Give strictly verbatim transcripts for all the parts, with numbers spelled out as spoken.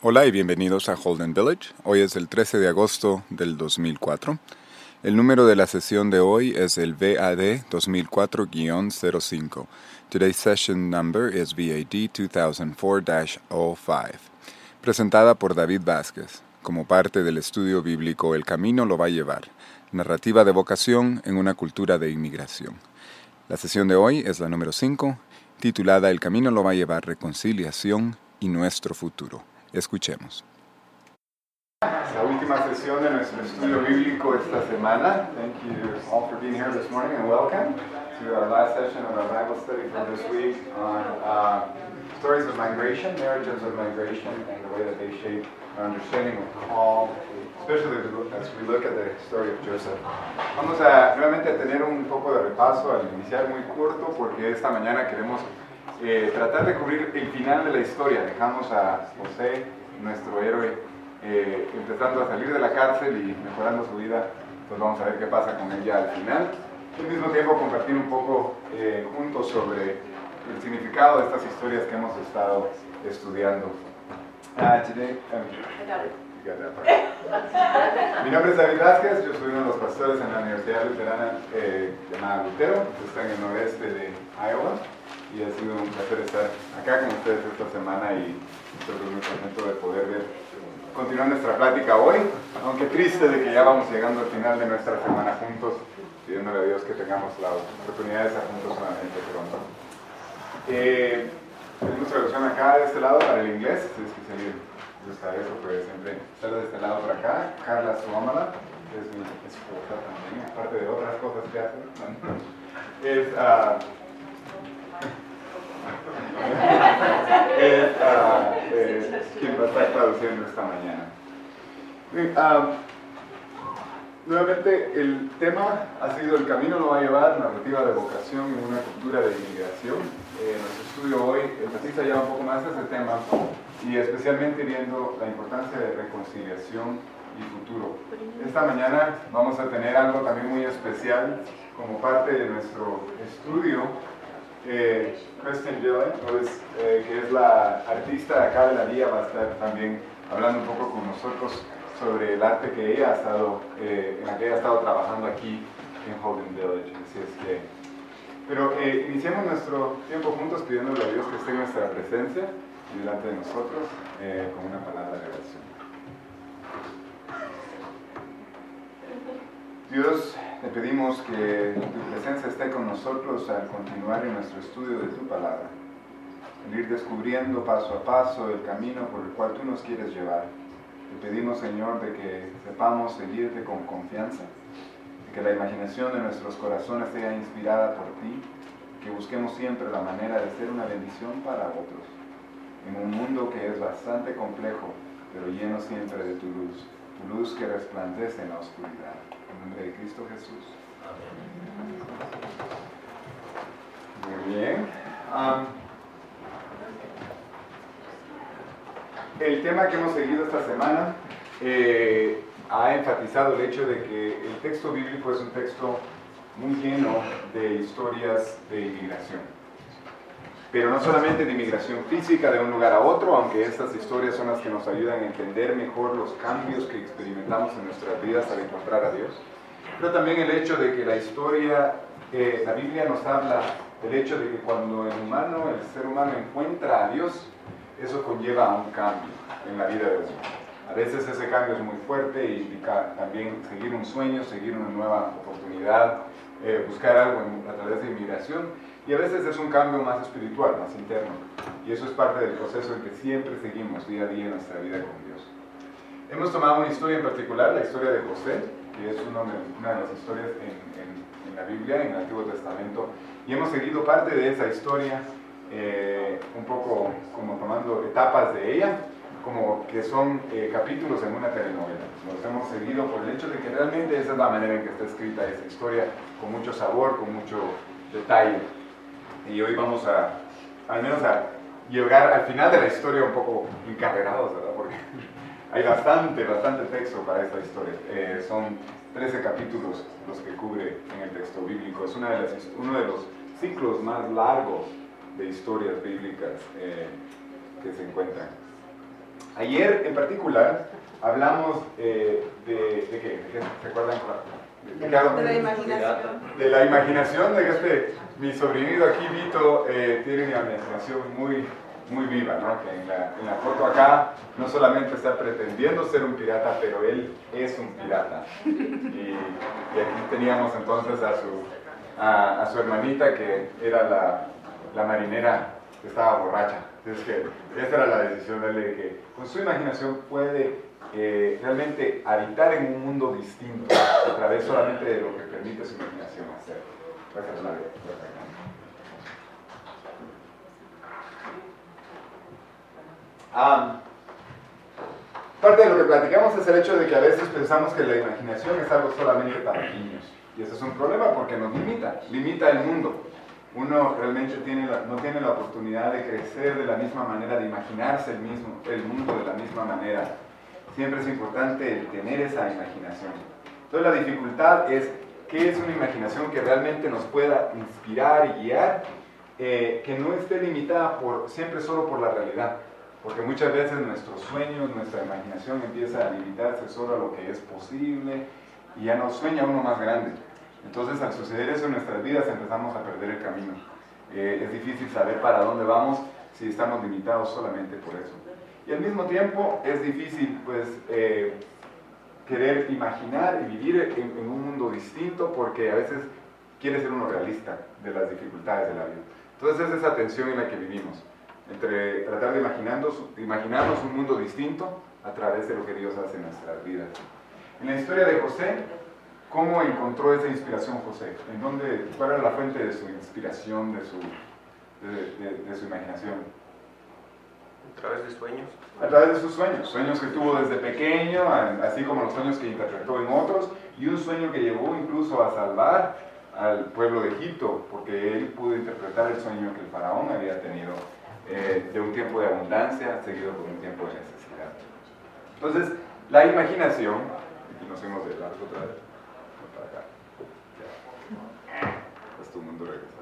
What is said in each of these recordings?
Hola y bienvenidos a Holden Village. Hoy es el trece de agosto del dos mil cuatro. El número de la sesión de hoy es el V A D dos mil cuatro guion cero cinco. Today's session number is V A D two thousand four dash oh five. Presentada por David Vázquez, como parte del estudio bíblico El Camino lo va a llevar. Narrativa de vocación en una cultura de inmigración. La sesión de hoy es la número cinco, titulada El Camino lo va a llevar, reconciliación y nuestro futuro. Escuchemos. La última sesión de nuestro estudio bíblico esta semana. Thank you all for being here this morning and welcome to our last session of our Bible study for this week on uh, stories of migration, narratives of migration, and the way that they shape our understanding of call, especially as we look at the story of Joseph. Vamos a nuevamente a tener un poco de repaso al iniciar, muy corto, porque esta mañana queremos Eh, tratar de cubrir el final de la historia. Dejamos a José, nuestro héroe, eh, empezando a salir de la cárcel y mejorando su vida. Pues vamos a ver qué pasa con él ya al final. Y al mismo tiempo compartir un poco eh, juntos sobre el significado de estas historias que hemos estado estudiando. Ah, today, um, you got that part. Mi nombre es David Vázquez, yo soy uno de los pastores en la Universidad Luterana eh, llamada Lutero, que está en el noreste de Iowa. Y ha sido un placer estar acá con ustedes esta semana y estoy muy contento de poder ver, continuar nuestra plática hoy, aunque triste de que ya vamos llegando al final de nuestra semana juntos, pidiéndole a Dios que tengamos la oportunidad de estar juntos nuevamente pronto. Eh, tenemos traducción acá de este lado para el inglés, si es que si alguien gusta eso, pues siempre estar de este lado por acá. Carla Suomala, que es mi esposa también, aparte de otras cosas que hace, es... Uh, es uh, eh, quien va a estar traduciendo esta mañana. Uh, nuevamente, el tema ha sido El Camino lo va a llevar, narrativa de vocación en una cultura de inmigración. Eh, nuestro estudio hoy enfatiza ya un poco más ese tema y especialmente viendo la importancia de reconciliación y futuro. Esta mañana vamos a tener algo también muy especial como parte de nuestro estudio. Eh, Kristen Gillen, pues, eh, que es la artista de acá de la vía, va a estar también hablando un poco con nosotros sobre el arte que ella ha estado, eh, en la que ella ha estado trabajando aquí en Holden Village. Así es que, pero eh, iniciemos nuestro tiempo juntos pidiéndole a Dios que esté en nuestra presencia y delante de nosotros eh, con una palabra de oración. Dios, te pedimos que tu presencia esté con nosotros al continuar en nuestro estudio de tu palabra, al ir descubriendo paso a paso el camino por el cual tú nos quieres llevar. Te pedimos, Señor, de que sepamos seguirte con confianza, de que la imaginación de nuestros corazones sea inspirada por ti, que busquemos siempre la manera de ser una bendición para otros, en un mundo que es bastante complejo, pero lleno siempre de tu luz, tu luz que resplandece en la oscuridad. En nombre de Cristo Jesús. Muy bien. Um, el tema que hemos seguido esta semana eh, ha enfatizado el hecho de que el texto bíblico es un texto muy lleno de historias de inmigración. Pero no solamente de inmigración física de un lugar a otro, aunque estas historias son las que nos ayudan a entender mejor los cambios que experimentamos en nuestras vidas al encontrar a Dios. Pero también el hecho de que la historia, eh, la Biblia nos habla del hecho de que cuando el humano, el ser humano encuentra a Dios, eso conlleva a un cambio en la vida de uno. A veces ese cambio es muy fuerte y implica también seguir un sueño, seguir una nueva oportunidad, eh, buscar algo en, a través de inmigración. Y a veces es un cambio más espiritual, más interno. Y eso es parte del proceso en que siempre seguimos día a día en nuestra vida con Dios. Hemos tomado una historia en particular, la historia de José, que es uno de, una de las historias en, en, en la Biblia, en el Antiguo Testamento. Y hemos seguido parte de esa historia, eh, un poco como tomando etapas de ella, como que son eh, capítulos en una telenovela. Los hemos seguido por el hecho de que realmente esa es la manera en que está escrita esa historia, con mucho sabor, con mucho detalle. Y hoy vamos a, al menos a llegar al final de la historia un poco encarrerados, ¿verdad? Porque hay bastante, bastante texto para esta historia. Eh, son trece capítulos los que cubre en el texto bíblico. Es una de las, uno de los ciclos más largos de historias bíblicas eh, que se encuentran. Ayer en particular hablamos eh, de, de qué, de qué, ¿se acuerdan? De, de la imaginación. De la imaginación, de que este, mi sobrinito aquí, Vito, eh, tiene una imaginación muy, muy viva, ¿no? Que en la, en la foto acá no solamente está pretendiendo ser un pirata, pero él es un pirata. Y, y aquí teníamos entonces a su, a, a su hermanita, que era la, la marinera que estaba borracha. Entonces, que esta era la decisión de él, de que con su imaginación puede eh, realmente habitar en un mundo distinto a través solamente de lo que permite su imaginación hacer. Gracias, María. Ah, parte de lo que platicamos es el hecho de que a veces pensamos que la imaginación es algo solamente para niños. Y ese es un problema porque nos limita, limita el mundo. Uno realmente tiene la, no tiene la oportunidad de crecer de la misma manera, de imaginarse el, mismo, el mundo de la misma manera. Siempre es importante el tener esa imaginación. Entonces la dificultad es qué es una imaginación que realmente nos pueda inspirar y guiar, eh, que no esté limitada por, siempre solo por la realidad. Porque muchas veces nuestros sueños, nuestra imaginación empieza a limitarse solo a lo que es posible y ya no sueña uno más grande. Entonces, al suceder eso en nuestras vidas, empezamos a perder el camino. Eh, es difícil saber para dónde vamos si estamos limitados solamente por eso. Y al mismo tiempo, es difícil, pues, eh, querer imaginar y vivir en, en un mundo distinto porque a veces quiere ser uno realista de las dificultades de la vida. Entonces, es esa tensión en la que vivimos, entre tratar de imaginarnos, imaginarnos un mundo distinto a través de lo que Dios hace en nuestras vidas. En la historia de José, ¿cómo encontró esa inspiración José? ¿En dónde, cuál era la fuente de su inspiración, de su, de, de, de su imaginación? A través de sueños. A través de sus sueños, sueños que tuvo desde pequeño, así como los sueños que interpretó en otros, y un sueño que llevó incluso a salvar al pueblo de Egipto, porque él pudo interpretar el sueño que el faraón había tenido, eh, de un tiempo de abundancia seguido por un tiempo de necesidad. Entonces, la imaginación, aquí nos hemos de largo otra vez, para acá, ya, es tu mundo regresarlo.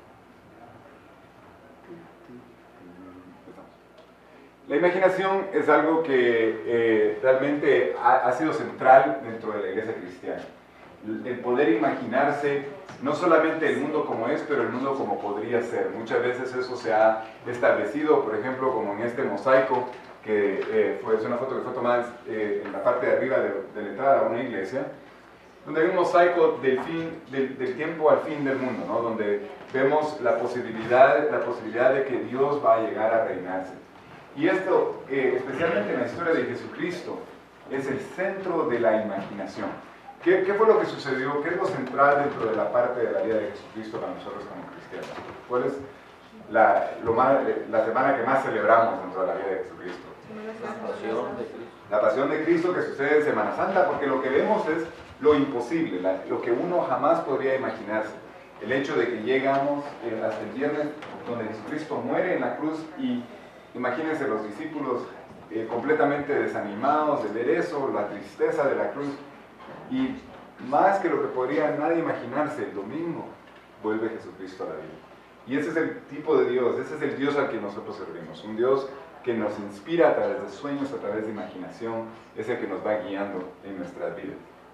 La imaginación es algo que eh, realmente ha, ha sido central dentro de la iglesia cristiana. El, el poder imaginarse no solamente el mundo como es, pero el mundo como podría ser. Muchas veces eso se ha establecido, por ejemplo, como en este mosaico, que eh, fue, es una foto que fue tomada eh, en la parte de arriba de, de la entrada a una iglesia, donde hay un mosaico del, fin, del, del tiempo al fin del mundo, ¿no? Donde vemos la posibilidad, la posibilidad de que Dios va a llegar a reinarse. Y esto, eh, especialmente en la historia de Jesucristo, es el centro de la imaginación. ¿Qué, ¿Qué fue lo que sucedió? ¿Qué es lo central dentro de la parte de la vida de Jesucristo para nosotros como cristianos? ¿Cuál es la, lo más, la semana que más celebramos dentro de la vida de Jesucristo? La pasión de Cristo. La pasión de Cristo que sucede en Semana Santa, porque lo que vemos es lo imposible, la, lo que uno jamás podría imaginarse. El hecho de que llegamos eh, hasta el viernes, donde Jesucristo muere en la cruz, y imagínense los discípulos eh, completamente desanimados de ver eso, la tristeza de la cruz, y más que lo que podría nadie imaginarse, el domingo vuelve Jesucristo a la vida. Y ese es el tipo de Dios, ese es el Dios al que nosotros servimos, un Dios que nos inspira a través de sueños, a través de imaginación, es el que nos va guiando en nuestras vidas.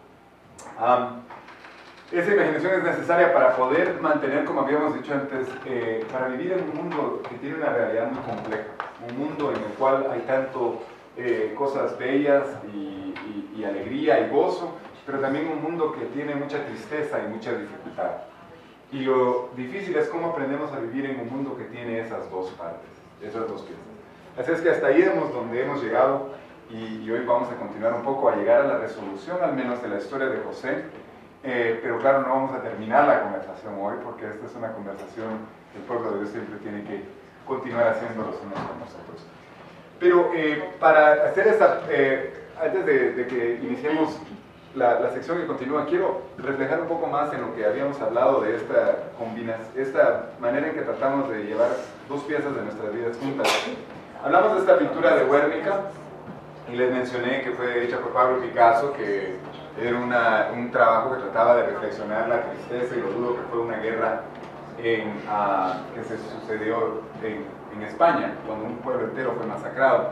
Um, esa imaginación es necesaria para poder mantener, como habíamos dicho antes, eh, para vivir en un mundo que tiene una realidad muy compleja, un mundo en el cual hay tanto eh, cosas bellas y, y, y alegría y gozo, pero también un mundo que tiene mucha tristeza y mucha dificultad. Y lo difícil es cómo aprendemos a vivir en un mundo que tiene esas dos partes, esas dos piezas. Así es que hasta ahí hemos donde hemos llegado, y, y hoy vamos a continuar un poco a llegar a la resolución al menos de la historia de José, eh, pero claro, no vamos a terminar la conversación hoy porque esta es una conversación que el pueblo de Dios siempre tiene que continuar haciendo los unos con nosotros. Pero eh, para hacer esta, eh, antes de, de que iniciemos la, la sección que continúa, quiero reflejar un poco más en lo que habíamos hablado de esta combinación, esta manera en que tratamos de llevar dos piezas de nuestras vidas juntas. Hablamos de esta pintura de Guernica y les mencioné que fue hecha por Pablo Picasso, que era una, un trabajo que trataba de reflexionar la tristeza y lo duro que fue una guerra en, uh, que se sucedió en, en España, cuando un pueblo entero fue masacrado.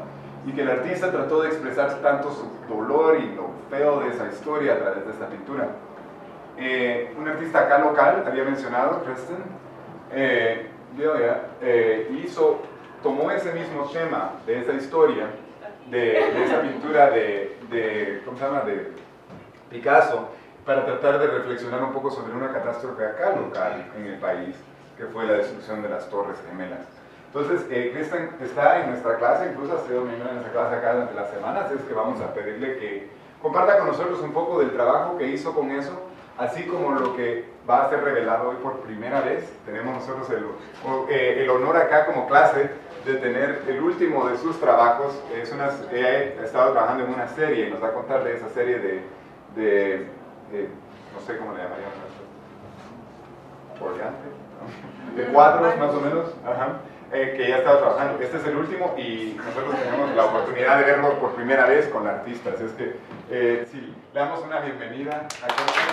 y que el artista trató de expresar tanto su dolor y lo feo de esa historia a través de esta pintura. Eh, un artista acá local, había mencionado, Kristen, eh, eh, hizo, tomó ese mismo tema de esa historia, de, de esa pintura de, de, ¿cómo se llama?, de Picasso, para tratar de reflexionar un poco sobre una catástrofe acá local en el país, que fue la destrucción de las Torres Gemelas. Entonces, eh, Kristen está en nuestra clase, incluso ha sido miembro de nuestra clase acá durante las semanas, es que vamos a pedirle que comparta con nosotros un poco del trabajo que hizo con eso, así como lo que va a ser revelado hoy por primera vez. Tenemos nosotros el, eh, el honor acá como clase de tener el último de sus trabajos. Es una, ella ha estado trabajando en una serie y nos va a contar de esa serie de, de, de no sé cómo le llamaríamos, ¿no? de cuadros más o menos. Ajá. Eh, que ya estaba trabajando. Este es el último y nosotros tenemos la oportunidad de verlo por primera vez con la artista. Así es que, eh, sí, le damos una bienvenida a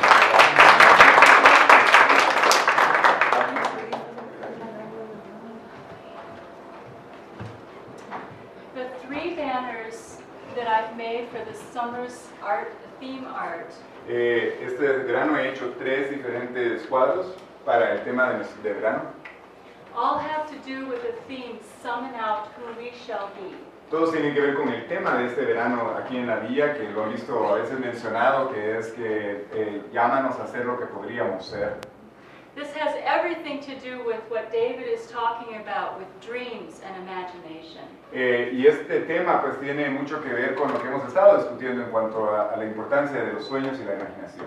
The three banners that I've made for the summer's art, theme art. Eh, este verano he hecho tres diferentes cuadros para el tema de, de verano. All have to do with the theme, summon out who we shall be. Todos tienen que ver con el tema de este verano aquí en la villa, que lo han visto a veces mencionado, que es que eh, llámanos a ser lo que podríamos ser. This has everything to do with what David is talking about with dreams and imagination. Eh, y este tema pues tiene mucho que ver con lo que hemos estado discutiendo en cuanto a, a la importancia de los sueños y la imaginación.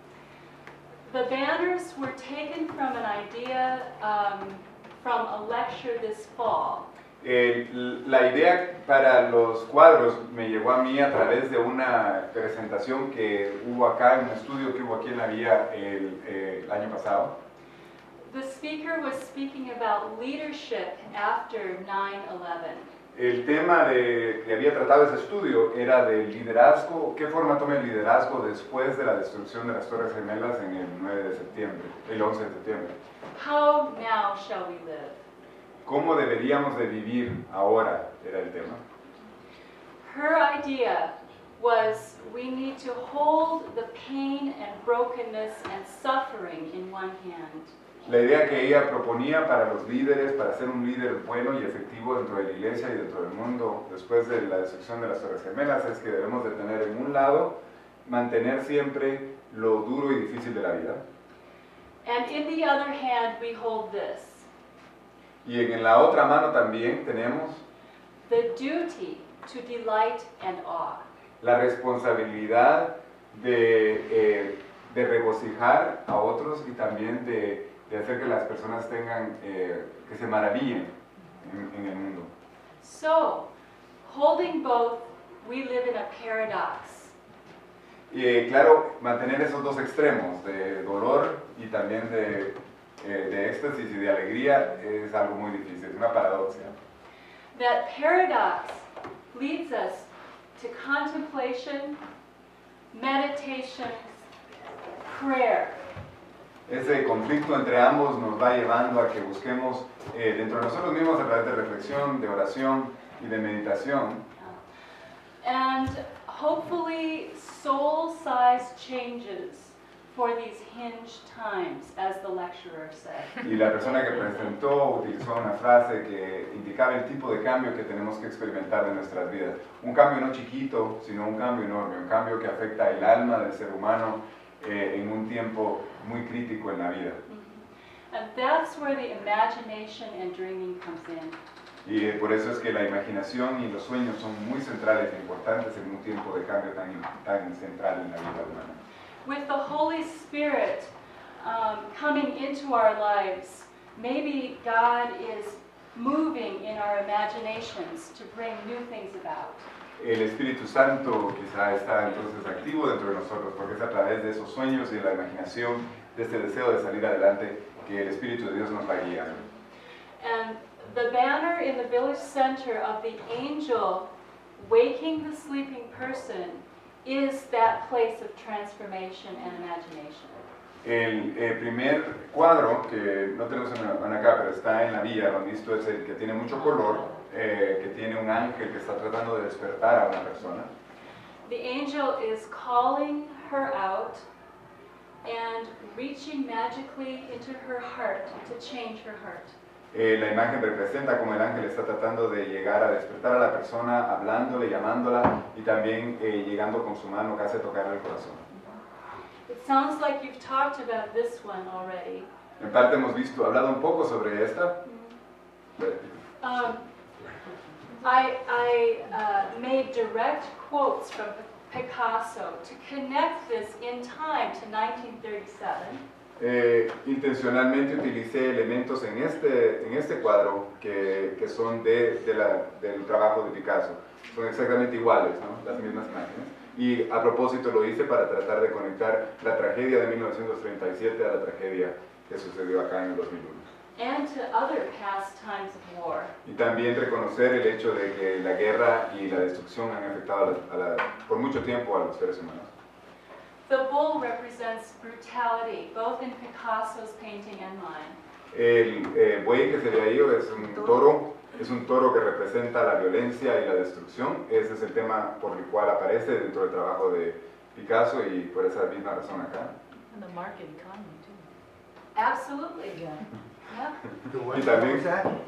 The banners were taken from an idea um, from a lecture this fall. Eh, la idea para los cuadros me llegó a mí a través de una presentación que hubo acá, un estudio que hubo aquí en la villa el, eh, el año pasado. The speaker was speaking about leadership after nine eleven. El tema de, que había tratado ese estudio era del liderazgo, qué forma toma el liderazgo después de la destrucción de las Torres Gemelas en el nueve de septiembre, el once de septiembre. How now shall we live? ¿Cómo deberíamos de vivir ahora? Era el tema. Her idea was we need to hold the pain and brokenness and suffering in one hand. La idea que ella proponía para los líderes, para ser un líder bueno y efectivo dentro de la iglesia y dentro del mundo después de la destrucción de las Torres Gemelas, es que debemos de tener en un lado, mantener siempre lo duro y difícil de la vida. And in the other hand, we hold this. Y en la otra mano también tenemos the duty to delight and awe. La responsabilidad de, eh, de regocijar a otros y también de, de hacer que las personas tengan, eh, que se maravillen en, en el mundo. So, holding both, we live in a paradox. Y eh, claro, mantener esos dos extremos de dolor y también de, eh, de éxtasis y de alegría es algo muy difícil, una paradoja. That paradox leads us to contemplation, meditation, prayer. Ese conflicto entre ambos nos va llevando a que busquemos eh, dentro de nosotros mismos a través de reflexión, de oración y de meditación. And hopefully soul-sized changes for these hinged times, as the lecturer said. Y la persona que presentó utilizó una frase que indicaba el tipo de cambio que tenemos que experimentar en nuestras vidas. Un cambio no chiquito, sino un cambio enorme, un cambio que afecta el alma del ser humano eh, en un tiempo muy crítico en la vida. Mm-hmm. And that's where the imagination and dreaming comes in. Y por eso es que la imaginación y los sueños son muy centrales e importantes en un tiempo de cambio tan, tan central en la vida humana. With the Holy Spirit um, coming into our lives, maybe God is moving in our imaginations to bring new things about. El Espíritu Santo quizá está entonces activo dentro de nosotros, porque es a través de esos sueños y de la imaginación, de este deseo de salir adelante, que el Espíritu de Dios nos va guiando. And the banner in the village center of the angel waking the sleeping person is that place of transformation and imagination. El, el primer cuadro, que no tenemos en, en acá, pero está en la vía, lo han visto, es el que tiene mucho color, eh, que tiene un ángel que está tratando de despertar a una persona. The angel is calling her out and reaching magically into her heart to change her heart. Eh, la imagen representa como el ángel está tratando de llegar a despertar a la persona, hablándole, llamándola y también eh, llegando con su mano casi a tocarle el corazón. It sounds like you've talked about this one already. En parte hemos visto, hablado un poco sobre esta. Um, I, I uh, made direct quotes from Picasso to connect this in time to nineteen thirty-seven. Eh, intencionalmente utilicé elementos en este, en este cuadro que, que son de, de la, del trabajo de Picasso. Son exactamente iguales, ¿no? Las mismas imágenes. Y a propósito lo hice para tratar de conectar la tragedia de mil novecientos treinta y siete a la tragedia que sucedió acá en el dos mil uno. And to other past times of war. Y también reconocer el hecho de que la guerra y la destrucción han afectado a la, a la, por mucho tiempo a los seres humanos. The bull represents brutality, both in Picasso's painting and mine. El eh, buey que se ve ahí es un toro, es un toro que representa la violencia y la destrucción. Ese es el tema por el cual aparece dentro del trabajo de Picasso y por esa misma razón acá. And the market economy too. Absolutely. Yeah. Yeah. Y también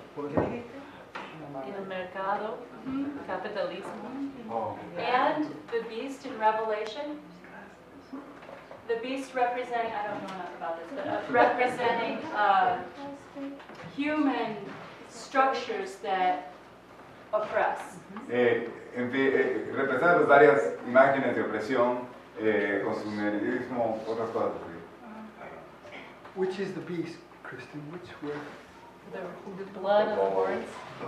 En el mercado, Mhm. capitalismo. And the beast in Revelation. The beast representing, I don't know enough about this, but uh, representing uh, human structures that oppress. Eh, en fin, eh, representa pues, varias imágenes de opresión, eh, consumerismo, otras cosas así. Which is the beast, Kristen? Which word? The, the blood of the horns.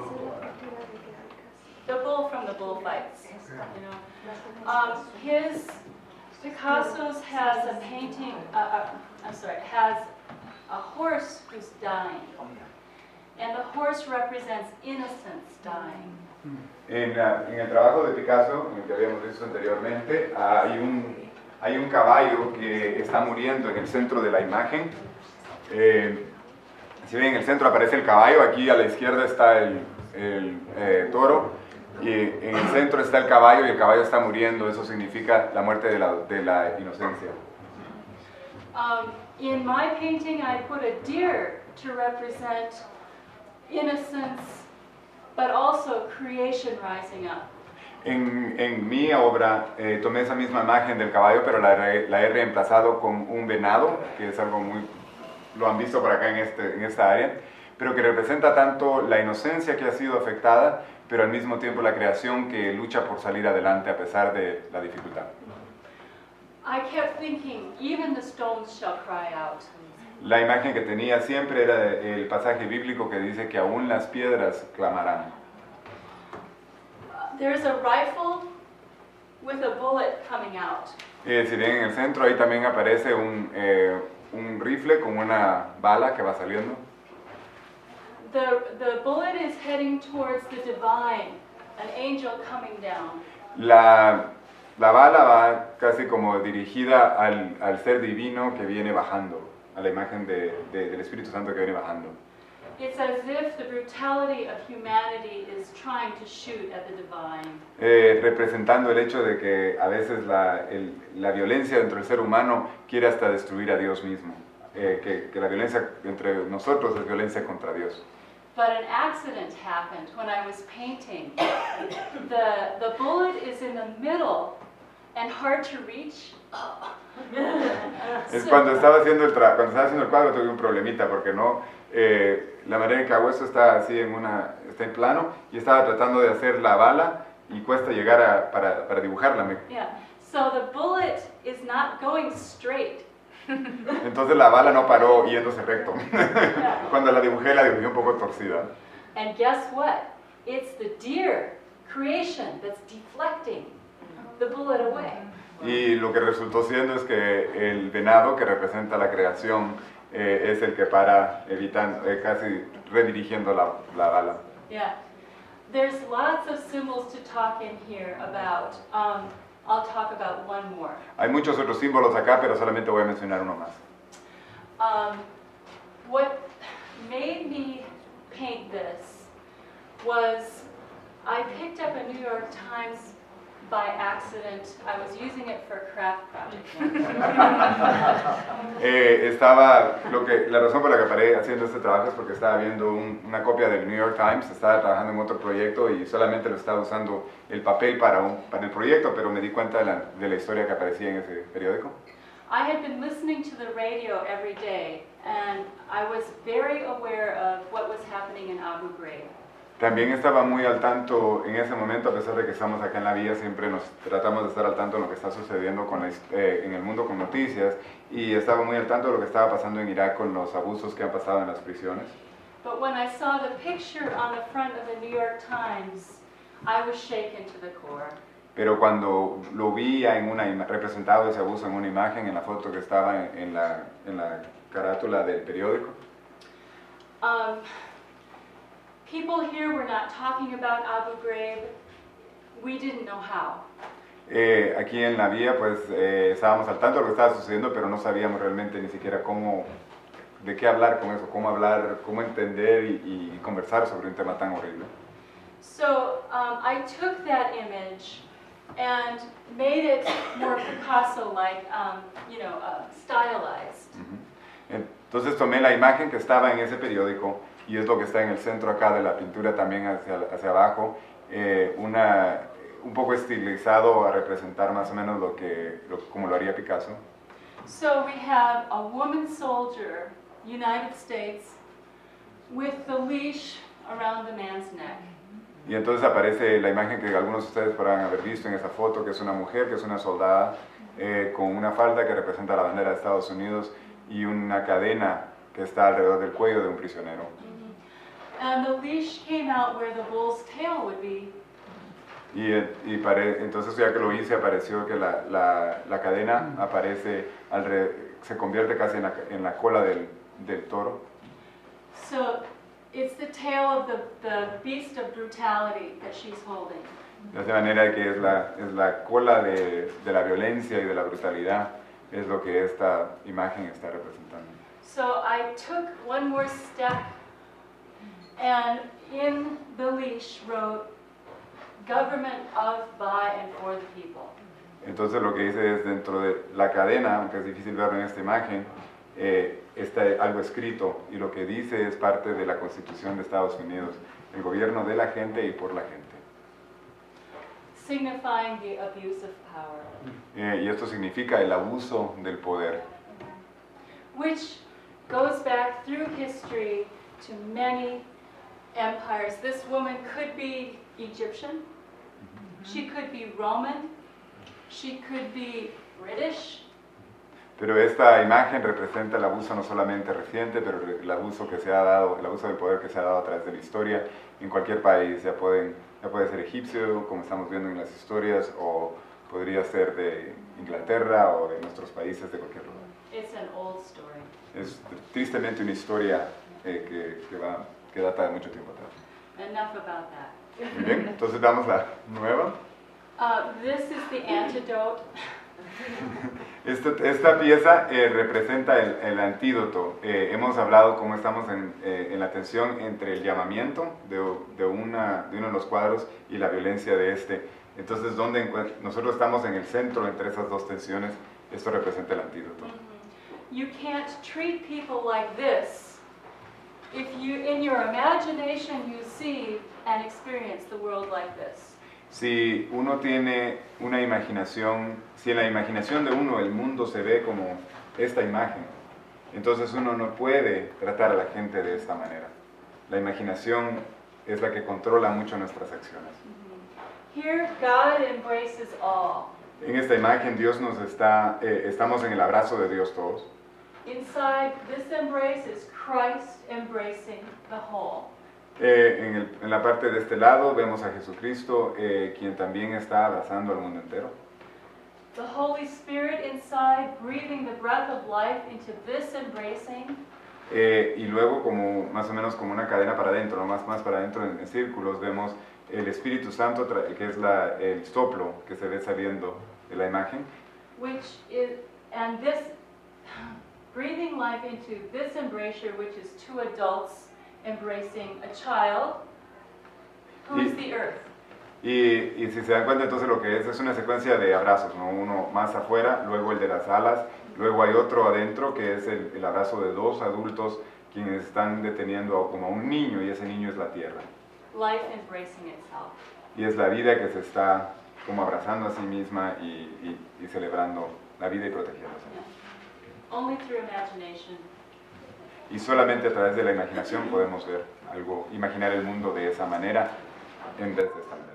The bull from the bullfights, you know. Um, his Picasso's has a painting. Uh, uh, I'm sorry, has a horse who's dying, and the horse represents innocence dying. En, uh, en el trabajo de Picasso, en el que habíamos visto anteriormente, hay un, hay un caballo que está muriendo en el centro de la imagen. Eh, si ven, en el centro aparece el caballo, aquí a la izquierda está el, el eh, toro, y en el centro está el caballo y el caballo está muriendo. Eso significa la muerte de la, de la inocencia. Um, in my painting, I put a deer to represent innocence, but also creation rising up. En, en mi obra eh, tomé esa misma imagen del caballo, pero la, re- la he reemplazado con un venado, que es algo muy... lo han visto por acá en, este, en esta área, pero que representa tanto la inocencia que ha sido afectada, pero al mismo tiempo la creación que lucha por salir adelante a pesar de la dificultad. I kept thinking, even the stones shall cry out. La imagen que tenía siempre era el pasaje bíblico que dice que aún las piedras clamarán. Uh, There's a rifle with a bullet coming out. Eh, si ven en el centro, ahí también aparece un, eh, un rifle con una bala que va saliendo. The, the bullet is heading towards the divine, an angel coming down. La, la bala va casi como dirigida al, al ser divino que viene bajando, a la imagen de, de, del Espíritu Santo que viene bajando. It's as if the brutality of humanity is trying to shoot at the divine. Eh, representando el hecho de que a veces la, el, la violencia dentro del ser humano quiere hasta destruir a Dios mismo. Eh, que, que la violencia entre nosotros es violencia contra Dios. But an accident happened when I was painting. The, the bullet is in the middle and hard to reach. Es cuando estaba haciendo el tra cuando estaba haciendo el cuadro tuve un problemita porque no eh, la manera en que hago esto está así en una está en plano y estaba tratando de hacer la bala y cuesta llegar a, para, para dibujarla. Me, Yeah. So the bullet is not going straight. entonces la bala no paró yéndose recto. Cuando la dibujé la dibujé un poco torcida. And guess what? It's the deer creation that's deflecting the bullet away. Y lo que resultó siendo es que el venado que representa la creación eh, es el que para evitando eh, casi redirigiendo la, la bala. Yeah. There's lots of symbols to talk in here about. Um, I'll talk about one more. Hay muchos otros símbolos acá, pero solamente voy a mencionar uno más. um, what made me paint this was I picked up a New York Times by accident. I was using it for a craft project. Eh, estaba, lo que, la razón por la que paré haciendo este trabajo es porque estaba viendo un- una copia del New York Times, estaba trabajando en otro proyecto y solamente lo estaba usando el papel para, un, para el proyecto, pero me di cuenta de la, de la historia que aparecía en ese periódico. I had been listening to the radio every day, and I was very aware of what was happening in Abu Ghraib. También estaba muy al tanto en ese momento, a pesar de que estamos acá en la vía, siempre nos tratamos de estar al tanto de lo que está sucediendo con la his- eh, en el mundo con noticias, y estaba muy al tanto de lo que estaba pasando en Irak con los abusos que han pasado en las prisiones. But when I saw the picture on the front of the New York Times, I was shaken to the core. Pero cuando lo vi en una ima- representado ese abuso en una imagen, en la foto que estaba en, en la, en la carátula del periódico, Um, people here were not talking about Abu Ghraib. We didn't know how. eh, aquí en la vía pues eh, estábamos al tanto de lo que estaba sucediendo, pero no sabíamos realmente ni siquiera cómo, de qué hablar con eso, cómo hablar, cómo entender y, y conversar sobre un tema tan horrible. So um, I took that image and made it more Picasso-like, um, you know, uh, stylized. Entonces tomé la imagen que estaba en ese periódico y es lo que está en el centro acá de la pintura también hacia, hacia abajo, eh, una, un poco estilizado a representar más o menos lo que, lo, como lo haría Picasso. So we have a woman soldier, United States, with the leash around the man's neck. Y entonces aparece la imagen que algunos de ustedes podrán haber visto en esa foto, que es una mujer, que es una soldada, eh, con una falda que representa la bandera de Estados Unidos y una cadena que está alrededor del cuello de un prisionero. And the leash came out where the bull's tail would be. Y, eh, y pare- entonces ya que lo hice apareció que la, la, la cadena aparece, alre- se convierte casi en la, en la cola del, del toro. So it's the tail of the, the beast of brutality that she's holding. De manera que es la, es la cola de, de la violencia y de la brutalidad, es lo que esta imagen está representando. So I took one more step, and in the leash wrote, government of, by, and for the people. Entonces lo que hice es dentro de la cadena, aunque es difícil verlo en esta imagen, eh, está algo escrito y lo que dice es parte de la Constitución de Estados Unidos, el gobierno de la gente y por la gente. Signifying the abuse of power, Eh, y esto significa el abuso del poder, which goes back through history to many empires. This woman could be Egyptian, she could be Roman, she could be British, pero esta imagen representa el abuso no solamente reciente, pero el abuso que se ha dado, el abuso del poder que se ha dado a través de la historia en cualquier país, ya, pueden, ya puede ser egipcio, como estamos viendo en las historias, o podría ser de Inglaterra o de nuestros países, de cualquier lugar. it's an old story. Es tristemente una historia eh, que, que, va, que data de mucho tiempo atrás. Enough about that. Muy bien, entonces damos la nueva. Uh, this is the antidote. Esta, esta pieza eh, representa el, el antídoto. Eh, hemos hablado cómo estamos en, eh, en la tensión entre el llamamiento de, de, una, de uno de los cuadros y la violencia de este. Entonces, donde encuent- nosotros estamos en el centro entre esas dos tensiones, esto representa el antídoto. You can't treat people like this if you, in your imagination, you see and experience the world like this. Si uno tiene una imaginación, si en la imaginación de uno el mundo se ve como esta imagen, entonces uno no puede tratar a la gente de esta manera. La imaginación es la que controla mucho nuestras acciones. Here, God embraces all. En esta imagen Dios nos está, eh, estamos en el abrazo de Dios todos. Inside this embrace is Christ embracing the whole. Eh, en, el- en la parte de este lado vemos a Jesucristo, eh, quien también está abrazando al mundo entero. The Holy Spirit inside breathing the breath of life into this embracing. Eh, y luego, como más o menos como una cadena para adentro, ¿no? más, más para adentro en, en círculos, vemos el Espíritu Santo, tra- que es la, el soplo que se ve saliendo de la imagen. Which is, and this, breathing life into this embrasure, which is two adults embracing a child, who is the earth. Y, y si se dan cuenta, entonces lo que es es una secuencia de abrazos, ¿no? Uno más afuera, luego el de las alas, luego hay otro adentro que es el, el abrazo de dos adultos quienes están deteniendo como a un niño, y ese niño es la tierra. Life embracing itself. Y es la vida que se está como abrazando a sí misma y, y, y celebrando la vida y protegiéndose. Yeah. Only through imagination. Y solamente a través de la imaginación podemos ver algo, imaginar el mundo de esa manera en vez de esta manera.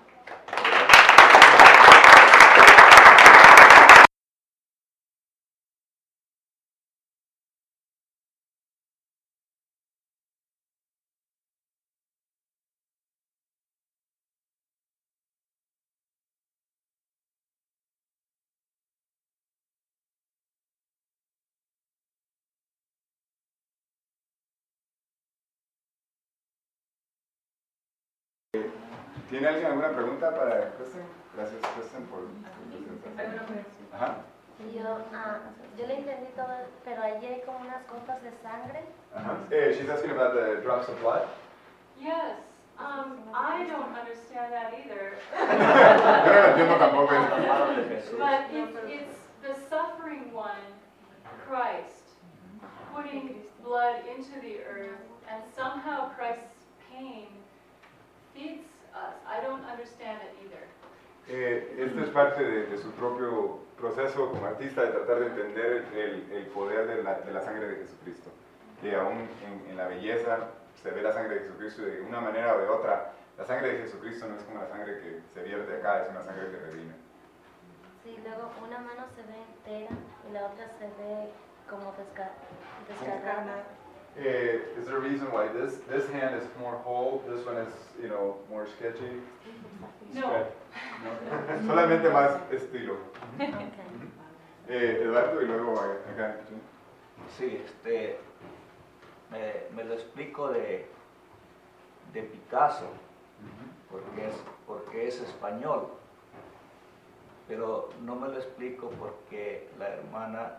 ¿Tiene alguien alguna pregunta para Kristen? Gracias, Kristen, por tu presentación. Ajá. Yo, ah, yo le entendí todo, pero allí hay como unas gotas de sangre. Ajá. Eh, she's asking about the drops of blood. Yes, um, I don't understand that either. Yo no lo entiendo tampoco. Hermanos de Jesús. But it's, it's the suffering one, Christ, putting blood into the earth, and somehow Christ's pain feeds us. I don't understand it either. Eh, esto es parte de, de su propio proceso como artista de tratar de entender el, el poder de la, de la sangre de Jesucristo. Que aún en, en la belleza se ve la sangre de Jesucristo y de una manera o de otra, la sangre de Jesucristo no es como la sangre que se vierte acá, es una sangre que redime. Sí, luego una mano se ve entera y la otra se ve como desca descargada. Uh, is there a reason why this this hand is more whole, this one is, you know, more sketchy? No. No. Solamente más estilo. Okay. Eh, Eduardo y luego acá. Sí, este, me, me lo explico de, de Picasso, porque es, porque es español, pero no me lo explico porque la hermana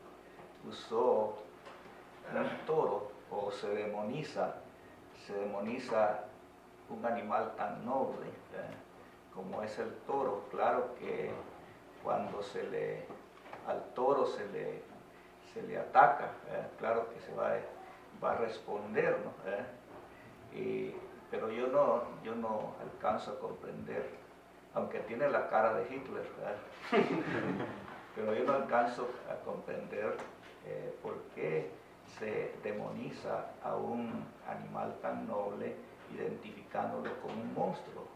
usó un toro, o se demoniza, se demoniza un animal tan noble, ¿eh? Como es el toro. Claro que cuando se le, al toro se le, se le ataca, ¿eh? Claro que se va, va a responder, ¿no? ¿Eh? Y, pero yo no, yo no alcanzo a comprender, aunque tiene la cara de Hitler, ¿eh? Pero yo no alcanzo a comprender eh, por qué se demoniza a un animal tan noble identificándolo como un monstruo.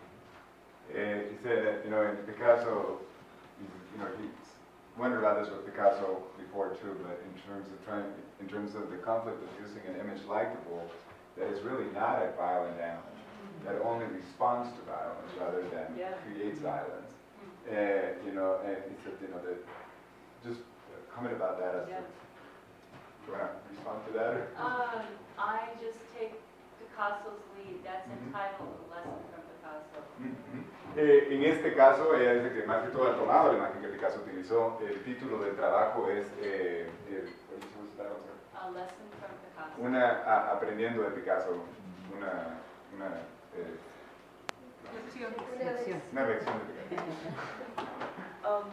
Uh, he said that, you know, in Picasso, you know, he's wondered about this with Picasso before too, but in terms of trying, in terms of the conflict of using an image like the bull, that is really not a violent animal, that only responds to violence rather than Yeah. creates violence. Uh, you know, and he said, you know, that just comment about that as Yeah. the, do you want to respond to that? Or? Um, I just take Picasso's lead. That's Mhm. entitled A Lesson from Picasso. Ujú. Eh, en este caso, ella dice que más que todo ha tomado la imagen que Picasso utilizó. El título del trabajo es eh, el- A Lesson from Picasso. una a- aprendiendo de Picasso, una una, eh, una lección de Picasso. Um,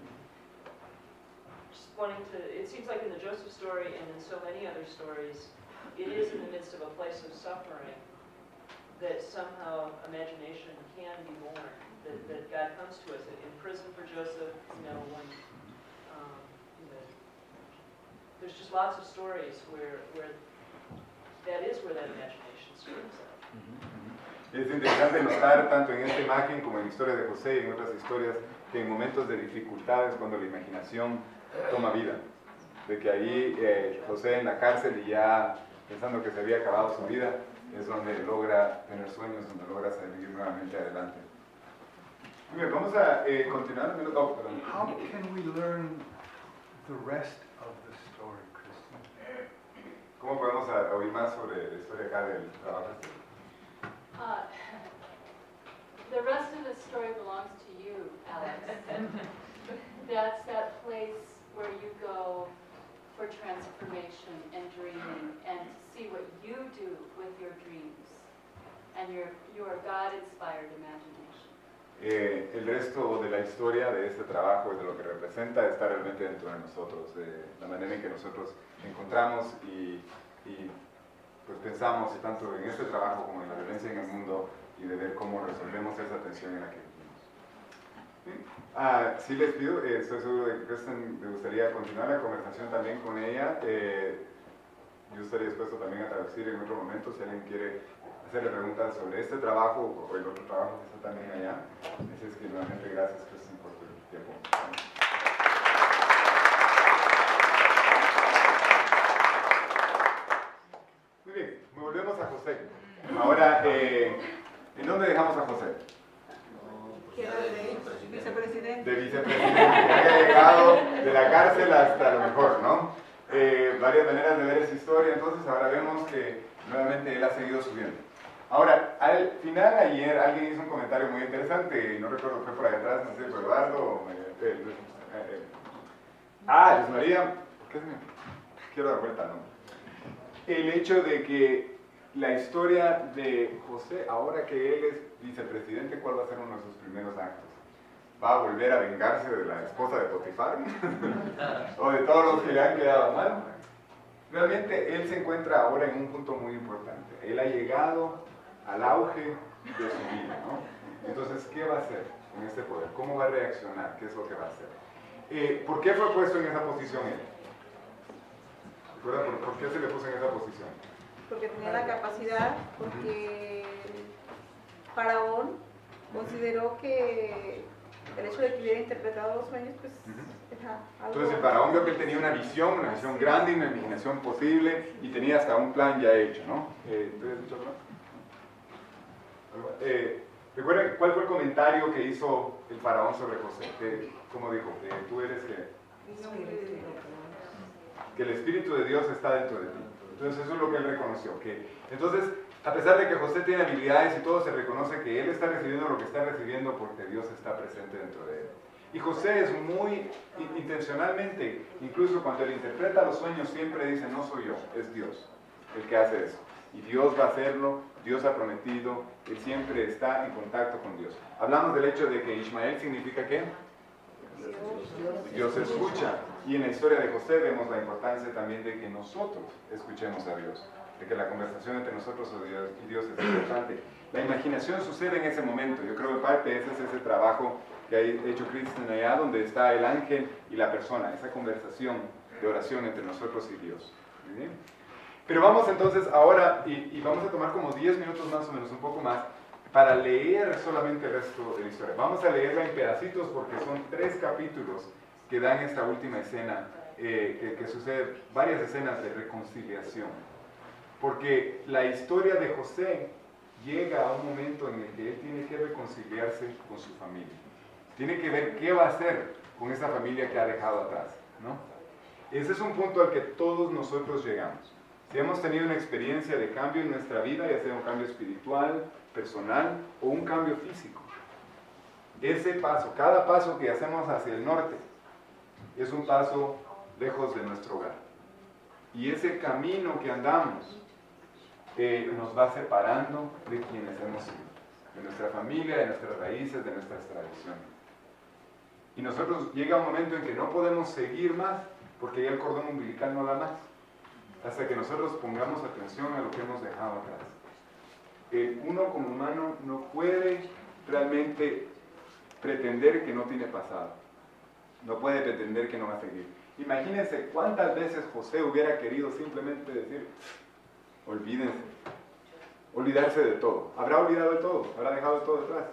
just wanting to, it seems like in the Joseph story and in so many other stories, it is in the midst of a place of suffering that somehow imagination can be born, that, that God comes to us. In prison for Joseph, you know, when, um, you know, there's just lots of stories where, where that is where that imagination springs up. Es interesante notar tanto en esta imagen como en la historia de José y en otras historias que en momentos de dificultades cuando la imaginación toma vida, de que ahí eh, José en la cárcel y ya pensando que se había acabado su vida es donde logra tener sueños, donde logra salir nuevamente adelante. Muy bien, vamos a eh, continuar un minuto. Oh, perdón. How can we learn the rest of the story, Kristen? ¿Cómo podemos a- oír más sobre la historia acá del trabajo? Uh, the rest of the story belongs to you, Alex. That's that place where you go for with your dreams and your, your God-inspired imagination. Eh, el resto de la historia de este trabajo y de lo que representa está realmente dentro de nosotros, de la manera en que nosotros encontramos y, y pues pensamos tanto en este trabajo como en la violencia en el mundo y de ver cómo resolvemos esa tensión en la que vivimos. ¿Sí? Ah, sí les pido, eh, estoy seguro de que Kristen me gustaría continuar la conversación también con ella. Eh, yo estaría dispuesto también a traducir en otro momento si alguien quiere hacerle preguntas sobre este trabajo o el otro trabajo que está también allá. Así es que nuevamente gracias, Kristen, por tu tiempo. Muy bien, volvemos a José. Ahora, eh, ¿en dónde dejamos a José? Que era de vicepresidente. De vicepresidente, que había llegado de la cárcel hasta lo mejor, ¿no? Eh, varias maneras de ver esa historia, entonces ahora vemos que nuevamente él ha seguido subiendo. Ahora, al final ayer alguien hizo un comentario muy interesante, y no recuerdo, fue por ahí atrás, no sé, fue Eduardo o... Eh, eh, eh, ah, Luz María, ¿por qué se me... Quiero dar vuelta, ¿no? El hecho de que la historia de José, ahora que él es vicepresidente, ¿cuál va a ser uno de sus primeros actos? ¿Va a volver a vengarse de la esposa de Potifar? ¿O de todos los que le han quedado mal? Realmente él se encuentra ahora en un punto muy importante. Él ha llegado al auge de su vida, ¿no? Entonces, ¿qué va a hacer en este poder? ¿Cómo va a reaccionar? ¿Qué es lo que va a hacer? Eh, ¿Por qué fue puesto en esa posición él? ¿Recuerda por, por qué se le puso en esa posición? Porque tenía la capacidad, porque Faraón consideró que el hecho de que hubiera interpretado los sueños, pues, uh-huh. era algo... Entonces el faraón vio que él tenía una visión, una visión grande y una imaginación posible, y tenía hasta un plan ya hecho, ¿no? Eh, ¿Tú has dicho algo? Eh, ¿Recuerdan cuál fue el comentario que hizo el faraón sobre José? Que, ¿Cómo dijo? Que tú eres que... Que el Espíritu de Dios está dentro de ti. Entonces eso es lo que él reconoció. Que, entonces, a pesar de que José tiene habilidades y todo, se reconoce que él está recibiendo lo que está recibiendo porque Dios está presente dentro de él. Y José es muy intencionalmente, incluso cuando él interpreta los sueños, siempre dice, no soy yo, es Dios el que hace eso. Y Dios va a hacerlo, Dios ha prometido, él siempre está en contacto con Dios. Hablamos del hecho de que Ismael significa ¿qué? Dios escucha. Y en la historia de José vemos la importancia también de que nosotros escuchemos a Dios, de que la conversación entre nosotros y Dios es importante. La imaginación sucede en ese momento. Yo creo que parte de ese es ese trabajo que ha hecho Kristen allá, donde está el ángel y la persona, esa conversación de oración entre nosotros y Dios. ¿Muy bien? Pero vamos entonces ahora, y, y vamos a tomar como diez minutos más o menos, un poco más, para leer solamente el resto de la historia. Vamos a leerla en pedacitos porque son tres capítulos que dan esta última escena, eh, que, que sucede, varias escenas de reconciliación. Porque la historia de José llega a un momento en el que él tiene que reconciliarse con su familia. Tiene que ver qué va a hacer con esa familia que ha dejado atrás, ¿no? Ese es un punto al que todos nosotros llegamos. Si hemos tenido una experiencia de cambio en nuestra vida, ya sea un cambio espiritual, personal o un cambio físico, ese paso, cada paso que hacemos hacia el norte, es un paso lejos de nuestro hogar. Y ese camino que andamos eh, nos va separando de quienes hemos sido, de nuestra familia, de nuestras raíces, de nuestras tradiciones. Y nosotros llega un momento en que no podemos seguir más porque ya el cordón umbilical no da más, hasta que nosotros pongamos atención a lo que hemos dejado atrás. Eh, uno como humano no puede realmente pretender que no tiene pasado, no puede pretender que no va a seguir. Imagínense cuántas veces José hubiera querido simplemente decir, olvídense, olvidarse de todo. ¿Habrá olvidado de todo? ¿Habrá dejado de todo atrás?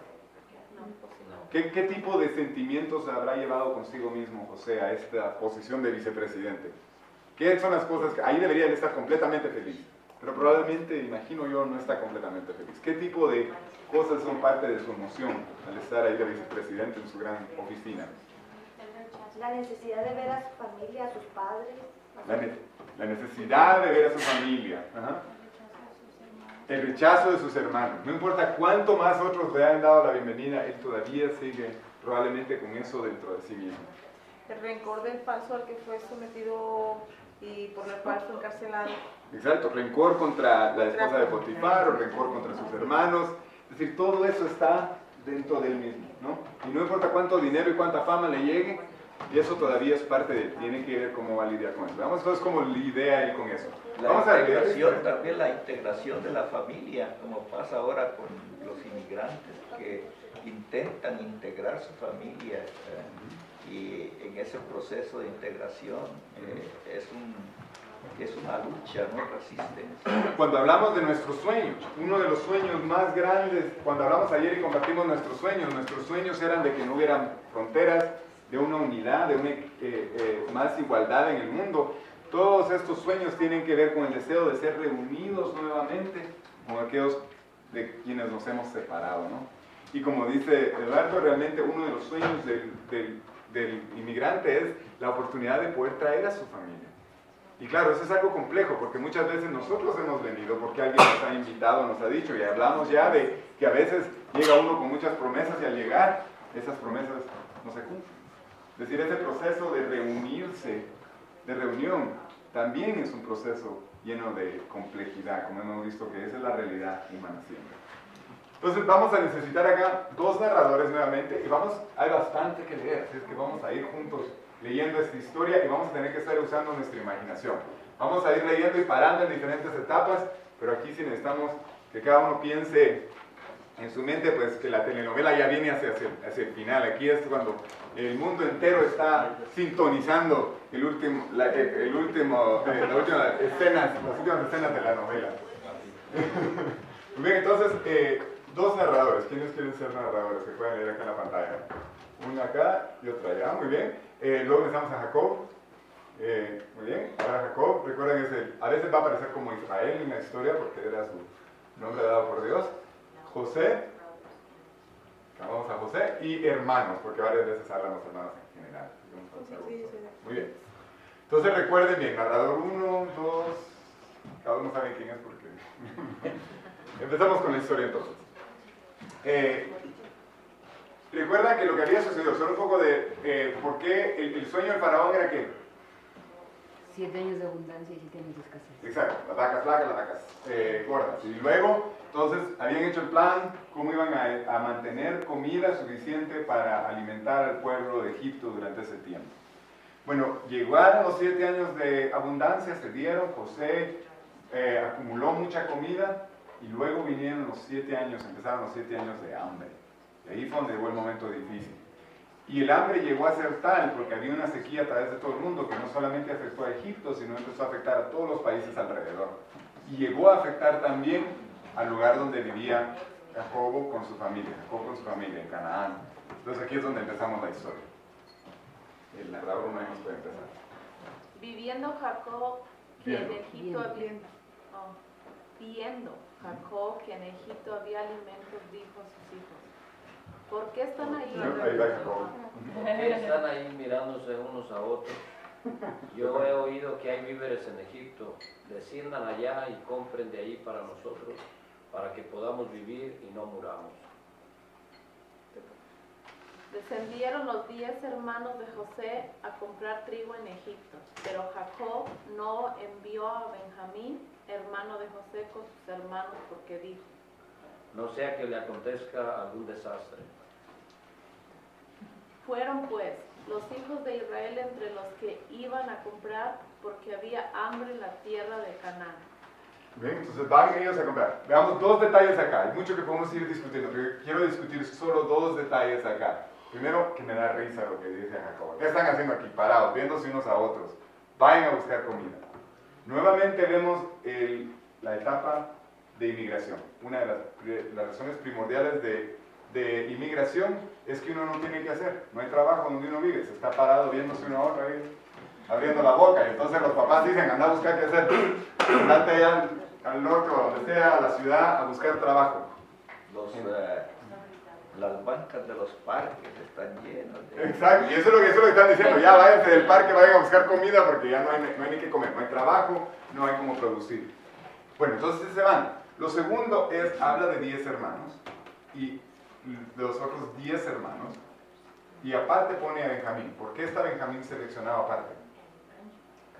¿Qué, ¿Qué tipo de sentimientos habrá llevado consigo mismo José a esta posición de vicepresidente? ¿Qué son las cosas que ahí debería él estar completamente feliz? Pero probablemente, imagino yo, no está completamente feliz. ¿Qué tipo de cosas son parte de su emoción al estar ahí de vicepresidente en su gran oficina? La necesidad de ver a su familia, a sus padres. La, ne la necesidad de ver a su familia. Ajá. El rechazo de sus hermanos. No importa cuánto más otros le han dado la bienvenida, él todavía sigue probablemente con eso dentro de sí mismo. El rencor del falso al que fue sometido y por el cual fue encarcelado. Exacto, rencor contra la esposa de Potifar, o rencor contra sus hermanos. Es decir, todo eso está dentro del mismo, ¿no? Y no importa cuánto dinero y cuánta fama le llegue, y eso todavía es parte de él. Tiene que ver cómo va a lidiar con eso. Vamos entonces cómo lidia él con eso. La Vamos a leer integración, esto. también la integración de la familia, como pasa ahora con los inmigrantes que intentan integrar su familia, eh, y en ese proceso de integración eh, es, un, es una lucha, no resistencia. Cuando hablamos de nuestros sueños, uno de los sueños más grandes, cuando hablamos ayer y compartimos nuestros sueños, nuestros sueños eran de que no hubieran fronteras, de una unidad, de una eh, eh, más igualdad en el mundo. Todos estos sueños tienen que ver con el deseo de ser reunidos nuevamente con aquellos de quienes nos hemos separado, ¿no? Y como dice Eduardo, realmente uno de los sueños del, del, del inmigrante es la oportunidad de poder traer a su familia. Y claro, eso es algo complejo, porque muchas veces nosotros hemos venido porque alguien nos ha invitado, nos ha dicho, y hablamos ya de que a veces llega uno con muchas promesas y al llegar, esas promesas no se cumplen. Es decir, ese proceso de reunirse, de reunión, también es un proceso lleno de complejidad, como hemos visto que esa es la realidad humana siempre. Entonces vamos a necesitar acá dos narradores nuevamente, y vamos, hay bastante que leer, así es que vamos a ir juntos leyendo esta historia y vamos a tener que estar usando nuestra imaginación. Vamos a ir leyendo y parando en diferentes etapas, pero aquí sí necesitamos que cada uno piense en su mente, pues que la telenovela ya viene hacia, hacia, hacia el final. Aquí es cuando el mundo entero está sintonizando el último, la, el, el último, eh, la última escenas, las últimas escenas de la novela. Muy bien, entonces, eh, dos narradores. ¿Quiénes quieren ser narradores? Que pueden leer acá en la pantalla. Una acá y otra allá. Muy bien. Eh, luego empezamos a Jacob. Eh, muy bien. Ahora Jacob, recuerden, es el, a veces va a aparecer como Israel en la historia porque era su nombre dado por Dios. José, llamamos a José, y hermanos, porque varias veces hablan los hermanos en general. Muy bien. Entonces recuerden bien, narrador uno, dos, cada uno sabe quién es porque... Empezamos con la historia entonces. Eh, recuerda que lo que había sucedido, solo un poco de eh, por qué el, el sueño del faraón era que... Siete años de abundancia y siete años de escasez. Exacto, las vacas flacas, las vacas eh, gordas. Y luego, entonces, habían hecho el plan, cómo iban a, a mantener comida suficiente para alimentar al pueblo de Egipto durante ese tiempo. Bueno, llegaron los siete años de abundancia, se dieron, José eh, acumuló mucha comida, y luego vinieron los siete años, empezaron los siete años de hambre. Y ahí fue donde llegó el momento difícil. Y el hambre llegó a ser tal, porque había una sequía a través de todo el mundo, que no solamente afectó a Egipto, sino empezó a afectar a todos los países alrededor. Y llegó a afectar también al lugar donde vivía Jacobo con su familia, Jacob con su familia, en Canaán. Entonces aquí es donde empezamos la historia. El narrador no nos puede empezar. Viviendo Jacob, que en Viendo. Egipto había... Viendo. oh, viendo Jacob que en Egipto había alimentos, dijo a sus hijos: ¿por qué están ahí? No, ahí va Jacob. Están ahí mirándose unos a otros. Yo he oído que hay víveres en Egipto. Desciendan allá y compren de ahí para nosotros, para que podamos vivir y no muramos. Descendieron los diez hermanos de José a comprar trigo en Egipto, pero Jacob no envió a Benjamín, hermano de José, con sus hermanos, porque dijo: No sea que le acontezca algún desastre. Fueron pues los hijos de Israel entre los que iban a comprar, porque había hambre en la tierra de Canaán. Bien, entonces van ellos a comprar. Veamos dos detalles acá. Hay mucho que podemos ir discutiendo, pero quiero discutir solo dos detalles acá. Primero, que me da risa lo que dice Jacob. ¿Qué están haciendo aquí? Parados, viéndose unos a otros. Vayan a buscar comida. Nuevamente vemos el, la etapa de inmigración. Una de las, de las razones primordiales de, de inmigración es que uno no tiene que hacer. No hay trabajo donde uno vive. Se está parado viéndose uno a otro ahí, abriendo la boca. Y entonces los papás dicen: anda a buscar qué hacer. Andate allá al, al norte o donde sea, a la ciudad, a buscar trabajo. Los, eh, las bancas de los parques están llenas de... Exacto, y eso es lo que, eso es lo que están diciendo. Ya váyanse del parque, vayan a buscar comida porque ya no hay, no hay ni que comer. No hay trabajo, no hay cómo producir. Bueno, entonces se van. Lo segundo es, habla de diez hermanos y de los otros diez hermanos, y aparte pone a Benjamín. ¿Por qué está Benjamín seleccionado aparte?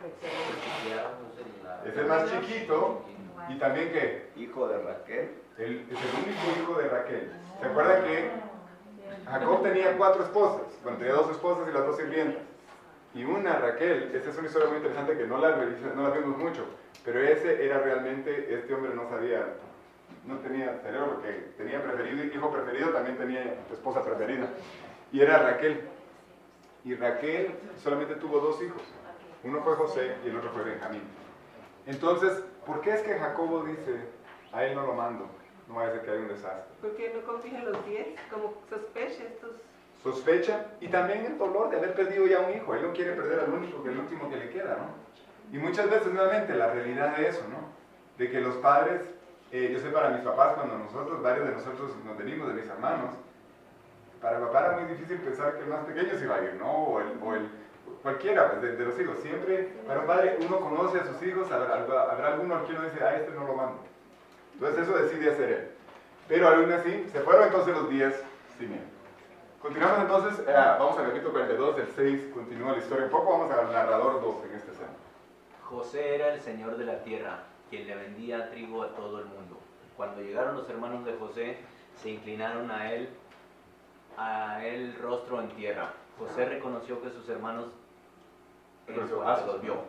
Es el más chiquito y también que Hijo de Raquel. él es el único hijo de Raquel. ¿Se acuerdan que Jacob tenía cuatro esposas? Bueno, tenía dos esposas y las dos sirvientas. Y una, Raquel, esa es una historia muy interesante que no la, revisa- no la vimos mucho, pero ese era realmente, este hombre no sabía, no tenía cerebro, porque tenía preferido, hijo preferido, también tenía esposa preferida. Y era Raquel. Y Raquel solamente tuvo dos hijos. Uno fue José y el otro fue Benjamín. Entonces, ¿por qué es que Jacobo dice, a él no lo mando? No vaya a ser que haya un desastre. Porque no confía en los diez, como sospecha estos. Sospecha y también el dolor de haber perdido ya un hijo. Él no quiere perder al único, que el último que le queda, ¿no? Y muchas veces, nuevamente, la realidad de eso, ¿no? De que los padres, eh, yo sé para mis papás, cuando nosotros, varios de nosotros nos venimos de mis hermanos, para el papá era muy difícil pensar que el más pequeño se iba a ir, ¿no? O el, o el cualquiera pues, de, de los hijos. Siempre, para un padre, uno conoce a sus hijos, habrá, habrá alguno al que uno dice, a este no lo mando. Entonces eso decide hacer él. Pero aún así, se fueron entonces los días sin él. Continuamos entonces, eh, vamos al capítulo cuarenta y dos, el seis, continúa la historia un poco, vamos al narrador dos en esta escena. José era el señor de la tierra, quien le vendía trigo a todo el mundo. Cuando llegaron los hermanos de José, se inclinaron a él, a él rostro en tierra. José reconoció que sus hermanos en cuanto los vio,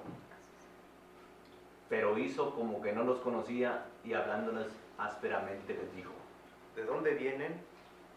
pero hizo como que no los conocía y hablándoles ásperamente les dijo: ¿De dónde vienen?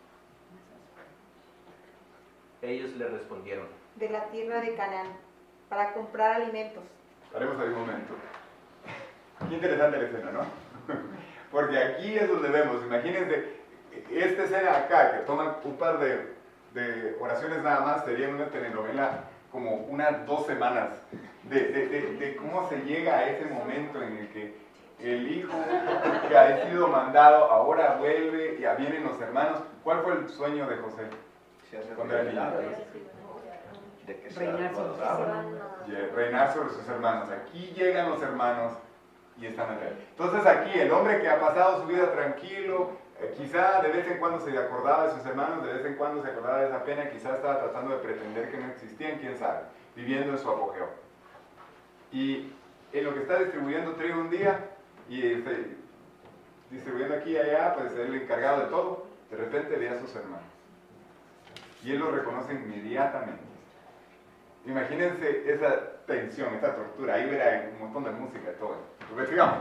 Ellos le respondieron: De la tierra de Canaán, para comprar alimentos. Paremos ahí un momento. Qué interesante la escena, ¿no? Porque aquí es donde vemos, imagínense, esta escena acá, que toma un par de, de oraciones nada más, sería una telenovela como unas dos semanas, de, de, de, de cómo se llega a ese momento en el que el hijo que ha sido mandado ahora vuelve y ya vienen los hermanos. ¿Cuál fue el sueño de José? Cuando era niño. De que sea adorado. Reinar sobre sus hermanos. Aquí llegan los hermanos y están en él. Entonces aquí el hombre que ha pasado su vida tranquilo, eh, quizá de vez en cuando se acordaba de sus hermanos, de vez en cuando se acordaba de esa pena, quizá estaba tratando de pretender que no existían, quién sabe, viviendo en su apogeo. Y en lo que está distribuyendo trigo un día y este, distribuyendo aquí y allá, pues el encargado de todo, de repente ve a sus hermanos. Y él lo reconoce inmediatamente. Imagínense esa tensión, esa tortura. Ahí verá un montón de música y todo. Pues sigamos.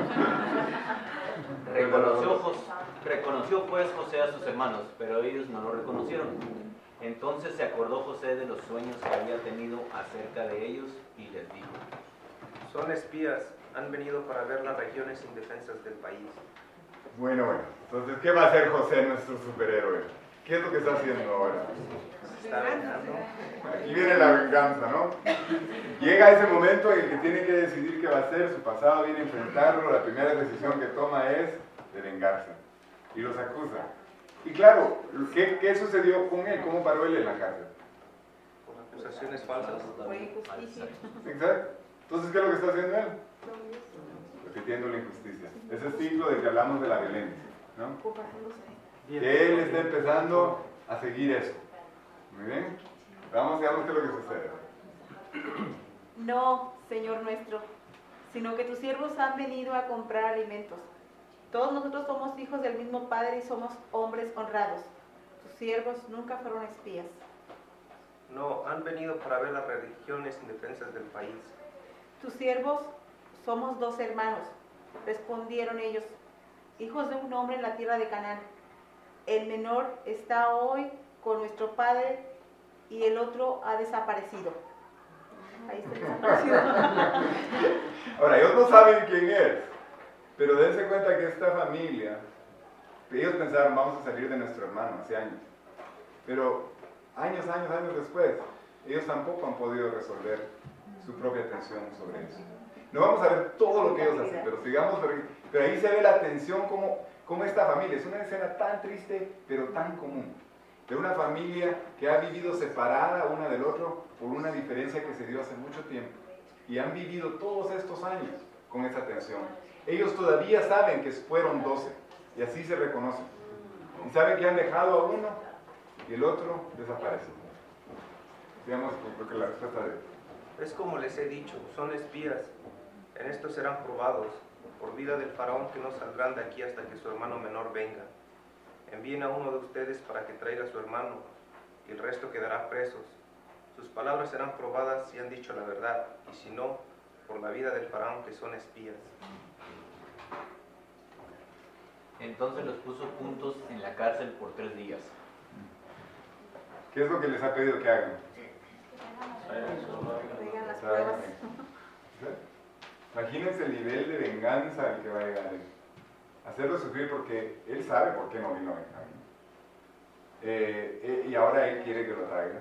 Reconoció, Jos- reconoció pues José a sus hermanos, pero ellos no lo reconocieron. Entonces se acordó José de los sueños que había tenido acerca de ellos y les dijo: Son espías, han venido para ver las regiones indefensas del país. Bueno, bueno. Entonces, ¿qué va a hacer José, nuestro superhéroe? ¿Qué es lo que está haciendo ahora? Se está vengando. Aquí viene la venganza, ¿no? Llega ese momento en el que tiene que decidir qué va a hacer, su pasado viene a enfrentarlo, la primera decisión que toma es de vengarse. Y los acusa. Y claro, ¿qué, qué sucedió con él? ¿Cómo paró él en la cárcel? Con acusaciones falsas. Por injusticia. Exacto. Entonces, ¿qué es lo que está haciendo él? Repitiendo la injusticia. Ese ciclo del que hablamos de la violencia, ¿no? Que él está empezando a seguir eso. Muy bien. Vamos y veamos qué es lo que sucede. No, Señor nuestro, sino que tus siervos han venido a comprar alimentos. Todos nosotros somos hijos del mismo Padre y somos hombres honrados. Tus siervos nunca fueron espías. No, han venido para ver las regiones indefensas del país. Tus siervos somos dos hermanos, respondieron ellos, hijos de un hombre en la tierra de Canaán. El menor está hoy con nuestro padre y el otro ha desaparecido. Ahí está desaparecido. Ahora, ellos no saben quién es, pero dense cuenta que esta familia, ellos pensaron, vamos a salir de nuestro hermano hace años. Pero años, años, años después, ellos tampoco han podido resolver su propia tensión sobre eso. No vamos a ver todo lo que ellos hacen, pero sigamos, pero ahí se ve la tensión como, como esta familia. Es una escena tan triste, pero tan común. De una familia que ha vivido separada una del otro por una diferencia que se dio hace mucho tiempo. Y han vivido todos estos años con esa tensión. Ellos todavía saben que fueron doce, y así se reconocen. Y saben que han dejado a uno y el otro desaparece. Digamos, creo que la respuesta de Es como les he dicho, son espías. En esto serán probados. Por vida del faraón que no saldrán de aquí hasta que su hermano menor venga. Envíen a uno de ustedes para que traiga a su hermano, y el resto quedará presos. Sus palabras serán probadas si han dicho la verdad, y si no, por la vida del faraón que son espías. Entonces los puso juntos en la cárcel por tres días. ¿Qué es lo que les ha pedido que hagan? Traigan las pruebas. Imagínense el nivel de venganza al que va a llegar él. Hacerlo sufrir porque él sabe por qué no vino Benjamín. Eh, eh, y ahora él quiere que lo traiga.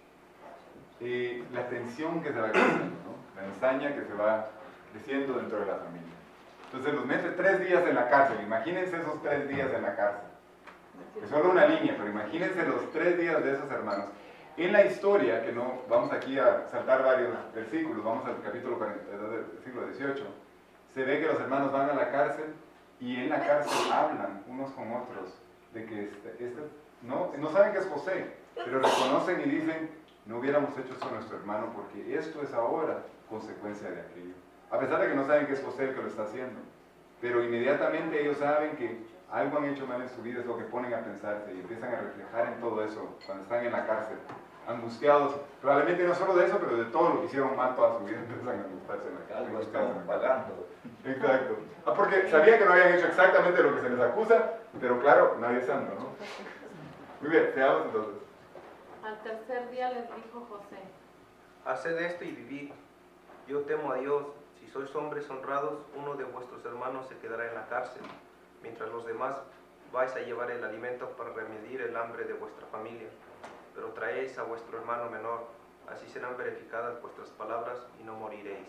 Y la tensión que se va creciendo, ¿no? La ensaña que se va creciendo dentro de la familia. Entonces los mete tres días en la cárcel. Imagínense esos tres días en la cárcel. Es solo una línea, pero imagínense los tres días de esos hermanos. En la historia, que no vamos aquí a saltar varios versículos, vamos al capítulo cuarenta y dos del siglo dieciocho, se ve que los hermanos van a la cárcel y en la cárcel hablan unos con otros de que este, este no, no saben que es José, pero reconocen y dicen, no hubiéramos hecho eso a nuestro hermano porque esto es ahora consecuencia de aquello. A pesar de que no saben que es José el que lo está haciendo, pero inmediatamente ellos saben que algo han hecho mal en su vida, es lo que ponen a pensarse y empiezan a reflejar en todo eso cuando están en la cárcel, angustiados, probablemente no solo de eso, pero de todo lo que hicieron mal toda su vida, empiezan a angustiarse en la cárcel. Algo estaban pagando. Exacto. Ah, porque sabía que no habían hecho exactamente lo que se les acusa, pero claro, nadie es santo, ¿no? Muy bien, veamos entonces. Al tercer día les dijo José: Haced esto y vivid. Yo temo a Dios. Si sois hombres honrados, uno de vuestros hermanos se quedará en la cárcel, mientras los demás vais a llevar el alimento para remedir el hambre de vuestra familia. Pero traéis a vuestro hermano menor, así serán verificadas vuestras palabras y no moriréis.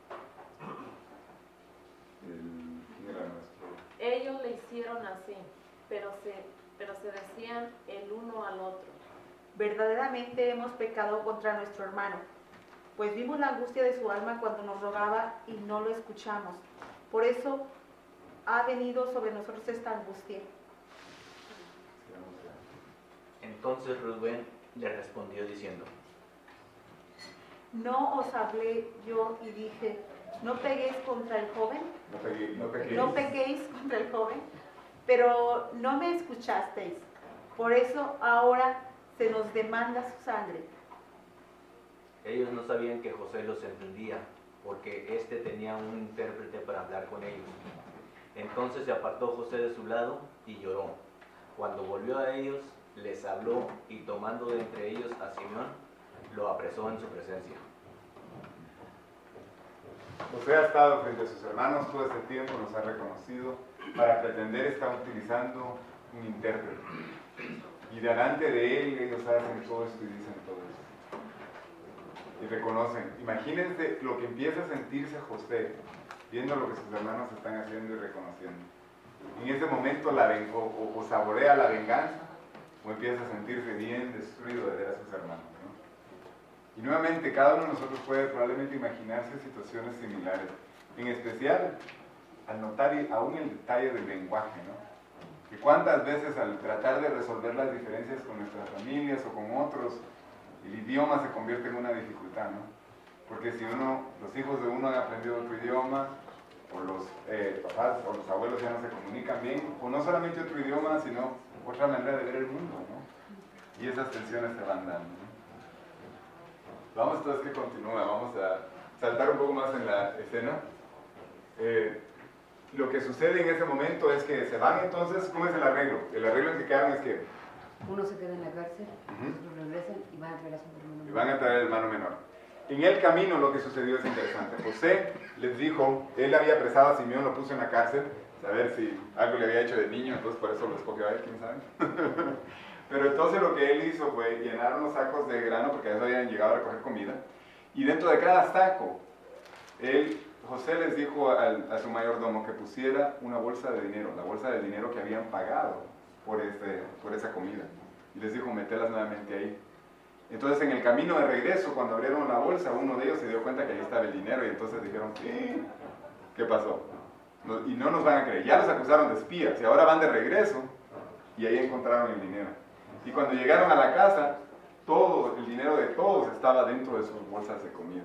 El, ¿quién era nuestro? Ellos le hicieron así, pero se, pero se decían el uno al otro: Verdaderamente hemos pecado contra nuestro hermano, pues vimos la angustia de su alma cuando nos rogaba y no lo escuchamos. Por eso ha venido sobre nosotros esta angustia. Entonces Rubén le respondió diciendo: ¿No os hablé yo y dije, no peguéis contra el joven? No, pegué, no peguéis. No peguéis contra el joven, pero no me escuchasteis. Por eso ahora se nos demanda su sangre. Ellos no sabían que José los entendía, porque éste tenía un intérprete para hablar con ellos. Entonces se apartó José de su lado y lloró. Cuando volvió a ellos, les habló y tomando de entre ellos a Simeón, lo apresó en su presencia. José ha estado frente a sus hermanos todo este tiempo, los ha reconocido, para pretender estar utilizando un intérprete. Y delante de él ellos hacen todo esto y dicen todo esto. Y reconocen. Imagínense lo que empieza a sentirse José, viendo lo que sus hermanos están haciendo y reconociendo. En ese momento la ven, o, o, o saborea la venganza, o empieza a sentirse bien destruido de ver a sus hermanos, ¿no? Y nuevamente, cada uno de nosotros puede probablemente imaginarse situaciones similares, en especial al notar aún el detalle del lenguaje, ¿no? Que cuántas veces al tratar de resolver las diferencias con nuestras familias o con otros, el idioma se convierte en una dificultad, ¿no? Porque si uno, los hijos de uno han aprendido otro idioma, o los eh, papás o los abuelos ya no se comunican bien, o no solamente otro idioma, sino otra manera de ver el mundo, ¿no? Y esas tensiones se van dando, ¿no? Vamos entonces que continúa, vamos a saltar un poco más en la escena. Eh, lo que sucede en ese momento es que se van entonces, ¿cómo es el arreglo? El arreglo en que quedaron es que uno se queda en la cárcel, uh-huh. otros regresan y van a traer a su hermano menor. Y van a traer al hermano menor. En el camino lo que sucedió es interesante. José les dijo, él había apresado a Simeón, lo puso en la cárcel, a ver si algo le había hecho de niño, entonces por eso lo escogió a él, quién sabe. Pero entonces lo que él hizo fue llenar unos sacos de grano, porque a eso habían llegado a recoger comida, y dentro de cada saco, él, José les dijo al, a su mayordomo que pusiera una bolsa de dinero, la bolsa de dinero que habían pagado por, este, por esa comida, y les dijo meterlas nuevamente ahí. Entonces en el camino de regreso, cuando abrieron la bolsa, uno de ellos se dio cuenta que ahí estaba el dinero, y entonces dijeron, ¿qué? ¿Qué pasó? No, y no nos van a creer, ya los acusaron de espías, y ahora van de regreso, y ahí encontraron el dinero. Y cuando llegaron a la casa, todo el dinero de todos estaba dentro de sus bolsas de comida.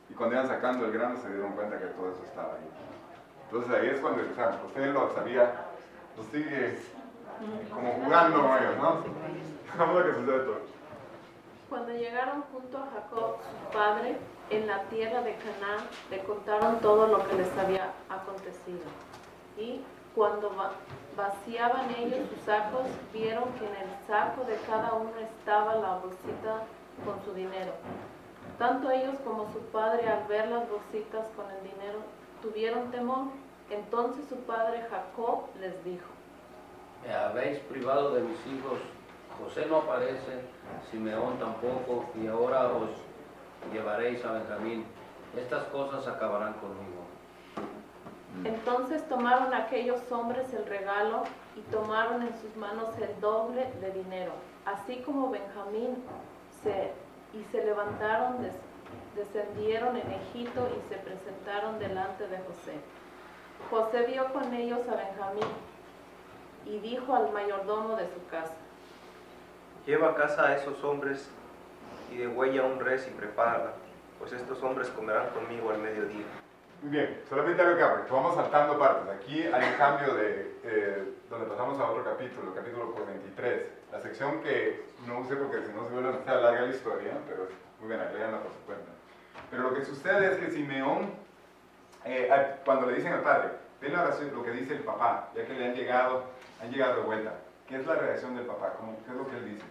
Y cuando iban sacando el grano se dieron cuenta que todo eso estaba ahí. Entonces ahí es cuando, o sea, José lo sabía, lo sigue como jugando con ellos, ¿no? Vamos a que sucede todo. Cuando llegaron junto a Jacob, su padre, en la tierra de Canaán, le contaron todo lo que les había acontecido. Y cuando va vaciaban ellos sus sacos, vieron que en el saco de cada uno estaba la bolsita con su dinero. Tanto ellos como su padre, al ver las bolsitas con el dinero, tuvieron temor. Entonces su padre Jacob les dijo: Me habéis privado de mis hijos. José no aparece, Simeón tampoco, y ahora os llevaréis a Benjamín. Estas cosas acabarán conmigo. Entonces tomaron aquellos hombres el regalo y tomaron en sus manos el doble de dinero, así como Benjamín, se, y se levantaron, des, descendieron en Egipto y se presentaron delante de José. José vio con ellos a Benjamín y dijo al mayordomo de su casa: Lleva a casa a esos hombres y degüella un res y prepárala, pues estos hombres comerán conmigo al mediodía. Muy bien, solamente algo que porque vamos saltando partes. Aquí hay un cambio de eh, donde pasamos a otro capítulo, capítulo por veintitrés. La sección que no usé porque si no se vuelve a larga la historia, pero muy bien, léanla por su cuenta. Pero lo que sucede es que Simeón, eh, cuando le dicen al padre, ven la oración, lo que dice el papá, ya que le han llegado, han llegado de vuelta. ¿Qué es la reacción del papá? ¿Cómo, ¿Qué es lo que él dice?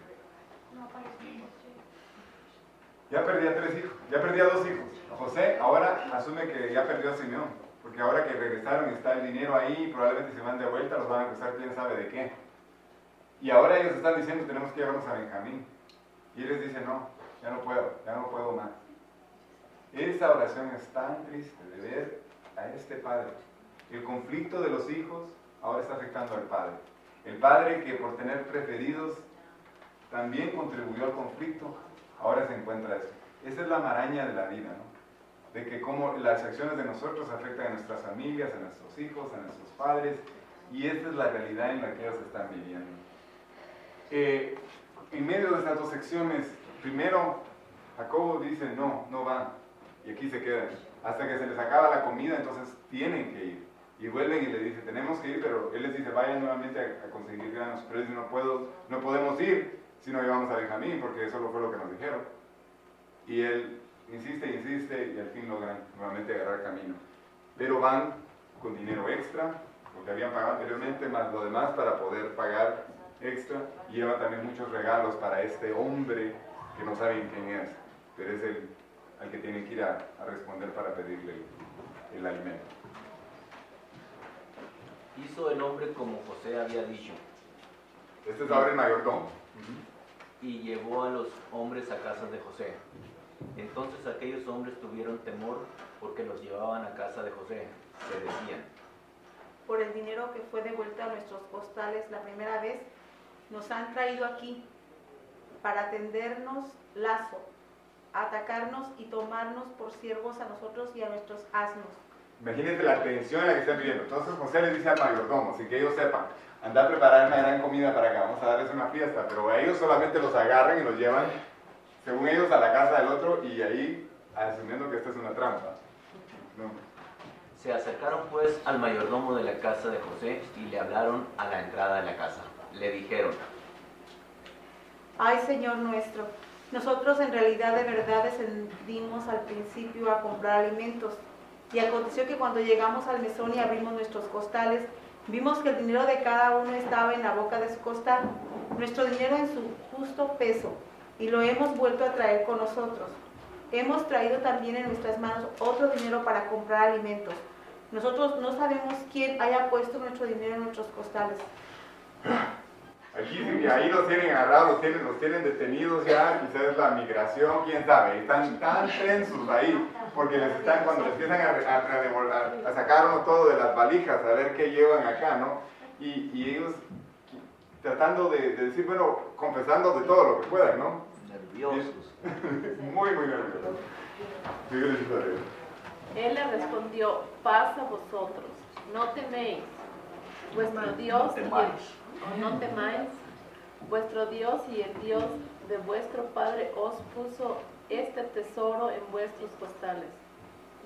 Ya perdí a tres hijos, ya perdí a dos hijos. José ahora asume que ya perdió a Simeón, porque ahora que regresaron está el dinero ahí, probablemente se van de vuelta, los van a acusar quién sabe de qué. Y ahora ellos están diciendo tenemos que llevarnos a Benjamín. Y él les dice no, ya no puedo, ya no puedo más. Esa oración es tan triste de ver a este padre. El conflicto de los hijos ahora está afectando al padre. El padre que por tener preferidos también contribuyó al conflicto, ahora se encuentra eso. Esa es la maraña de la vida, ¿no? De que cómo las acciones de nosotros afectan a nuestras familias, a nuestros hijos, a nuestros padres, y esta es la realidad en la que ellos están viviendo. Eh, en medio de estas dos secciones, primero Jacobo dice no, no va, y aquí se quedan, hasta que se les acaba la comida, entonces tienen que ir, y vuelven y le dicen tenemos que ir, pero él les dice vayan nuevamente a, a conseguir granos, pero él dice no, puedo, no podemos ir si no llevamos a Benjamín, porque eso fue lo que nos dijeron. Y él insiste, insiste, y al fin logran nuevamente agarrar camino. Pero van con dinero extra, lo que habían pagado anteriormente, más lo demás para poder pagar extra. Y lleva también muchos regalos para este hombre que no saben quién es, pero es el al que tienen que ir a, a responder para pedirle el, el alimento. Hizo el hombre como José había dicho. Este es ahora el mayordomo. Y llevó a los hombres a casa de José. Entonces aquellos hombres tuvieron temor porque los llevaban a casa de José. Se decían: por el dinero que fue devuelto a nuestros costales la primera vez, nos han traído aquí para tendernos lazo, atacarnos y tomarnos por siervos a nosotros y a nuestros asnos. Imagínense la tensión en la que están viviendo. Entonces José les dice al mayordomo, sin que ellos sepan, anda a preparar una gran comida para acá, vamos a darles una fiesta, pero a ellos solamente los agarran y los llevan, según ellos, a la casa del otro, y ahí, asumiendo que esta es una trampa. No. Se acercaron pues al mayordomo de la casa de José y le hablaron a la entrada de la casa. Le dijeron: ay, Señor nuestro, nosotros en realidad de verdad descendimos al principio a comprar alimentos, y aconteció que cuando llegamos al mesón y abrimos nuestros costales, vimos que el dinero de cada uno estaba en la boca de su costal, nuestro dinero en su justo peso, y lo hemos vuelto a traer con nosotros. Hemos traído también en nuestras manos otro dinero para comprar alimentos. Nosotros no sabemos quién haya puesto nuestro dinero en nuestros costales. Aquí dicen que ahí los tienen agarrados, los tienen, los tienen detenidos ya, quizás es la migración, quién sabe, están tan tensos ahí, porque les están, cuando les empiezan a, a, a, a sacar uno todo de las valijas, a ver qué llevan acá, ¿no? Y, y ellos tratando de, de decir, bueno, confesando de todo lo que puedan, ¿no? Nerviosos. Muy, muy nerviosos. Él le respondió: paz a vosotros, no teméis, vuestro Dios y el, no temáis, vuestro Dios y el Dios de vuestro Padre os puso este tesoro en vuestros costales.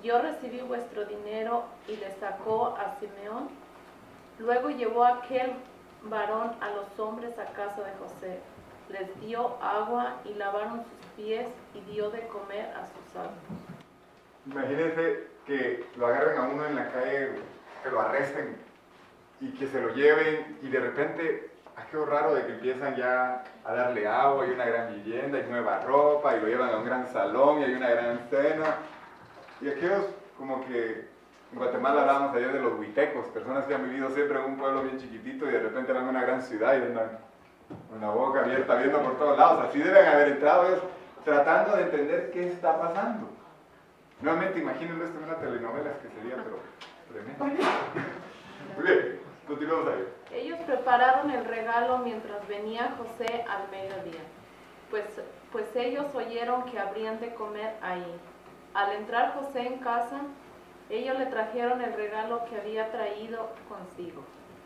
yo recibí vuestro dinero y le sacó a Simeón. Luego llevó aquel varón a los hombres a casa de José, les dio agua y lavaron sus pies y dio de comer a sus asnos. Imagínense que lo agarren a uno en la calle, que lo arresten y que se lo lleven y de repente, ah, qué raro de que empiezan ya a darle agua, hay una gran vivienda, hay nueva ropa y lo llevan a un gran salón y hay una gran cena. Y aquellos como que en Guatemala hablábamos ayer de los huitecos, personas que han vivido siempre en un pueblo bien chiquitito y de repente van a una gran ciudad y andan con la boca abierta viendo por todos lados. Así deben haber entrado ellos tratando de entender qué está pasando. Nuevamente imagínenlo esto en una telenovela, que sería pero tremendo. Muy bien, continuamos ahí. Ellos prepararon el regalo mientras venía José al mediodía, pues, pues ellos oyeron que habrían de comer ahí. Al entrar José en casa, ellos le trajeron el regalo que había traído consigo.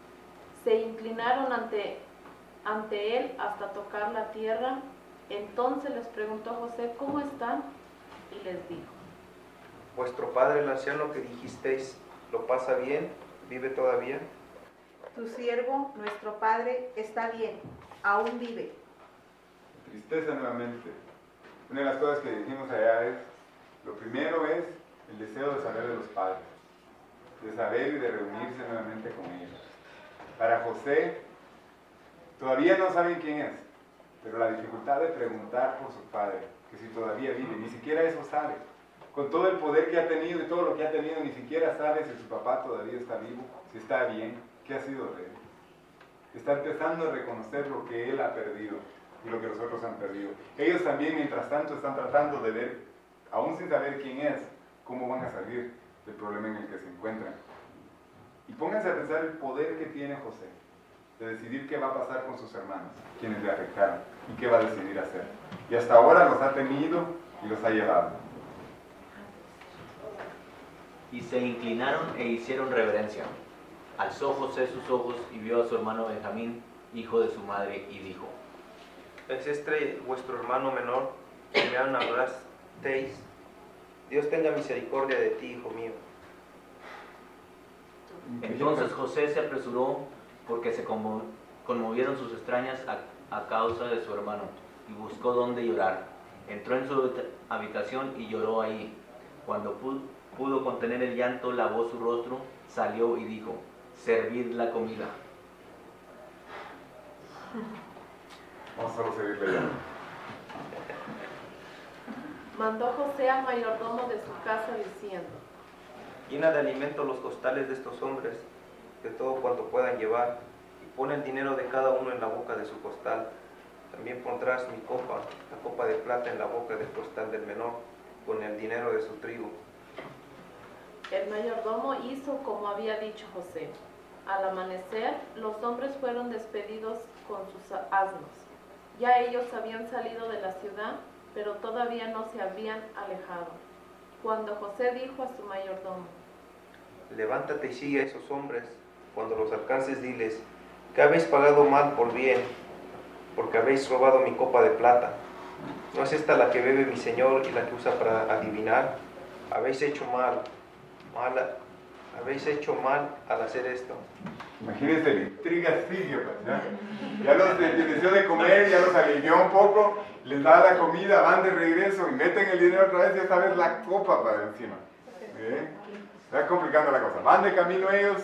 Se inclinaron ante, ante él hasta tocar la tierra. Entonces les preguntó José, ¿cómo están? Y les dijo, Vuestro padre, el anciano que dijisteis, ¿lo pasa bien? ¿Vive todavía? Tu siervo, nuestro padre, está bien, aún vive. Tristeza nuevamente. Una de las cosas que dijimos allá es, lo primero es el deseo de saber de los padres, de saber y de reunirse nuevamente con ellos. Para José, todavía no saben quién es, pero la dificultad de preguntar por su padre, que si todavía vive, ni siquiera eso sabe. Con todo el poder que ha tenido y todo lo que ha tenido, ni siquiera sabe si su papá todavía está vivo, si está bien, qué ha sido de él. Está empezando a reconocer lo que él ha perdido y lo que los otros han perdido. Ellos también, mientras tanto, están tratando de ver, aún sin saber quién es, cómo van a salir del problema en el que se encuentran. Y pónganse a pensar el poder que tiene José de decidir qué va a pasar con sus hermanos, quienes le afectaron, y qué va a decidir hacer. Y hasta ahora los ha tenido y los ha llevado. Y se inclinaron e hicieron reverencia. Alzó José sus ojos y vio a su hermano Benjamín, hijo de su madre, y dijo, ¿Es este vuestro hermano menor que me hablasteis? Dios tenga misericordia de ti, hijo mío. Entonces José se apresuró porque se conmo- conmovieron sus extrañas a, a causa de su hermano, y buscó dónde llorar. Entró en su habitación y lloró ahí. Cuando pudo, pudo contener el llanto, lavó su rostro, salió y dijo, servid la comida. Vamos a servirle ya. mandó José al mayordomo de su casa diciendo, Llena de alimento los costales de estos hombres, de todo cuanto puedan llevar, y pon el dinero de cada uno en la boca de su costal. También pondrás mi copa, la copa de plata, en la boca del costal del menor, con el dinero de su trigo. El mayordomo hizo como había dicho José. Al amanecer, los hombres fueron despedidos con sus asnos. Ya ellos habían salido de la ciudad, pero todavía no se habían alejado. Cuando José dijo a su mayordomo, Levántate y sigue a esos hombres. Cuando los alcances, diles, que habéis pagado mal por bien, porque habéis robado mi copa de plata. ¿No es esta la que bebe mi señor y la que usa para adivinar? Habéis hecho mal, mal, habéis hecho mal al hacer esto. Imagínense la intriga sigue, pues, ¿ya? Ya los les de comer, ya los alivió un poco, les da la comida, van de regreso y meten el dinero otra vez y esta vez la copa para encima. ¿Bien? Está complicando la cosa. Van de camino ellos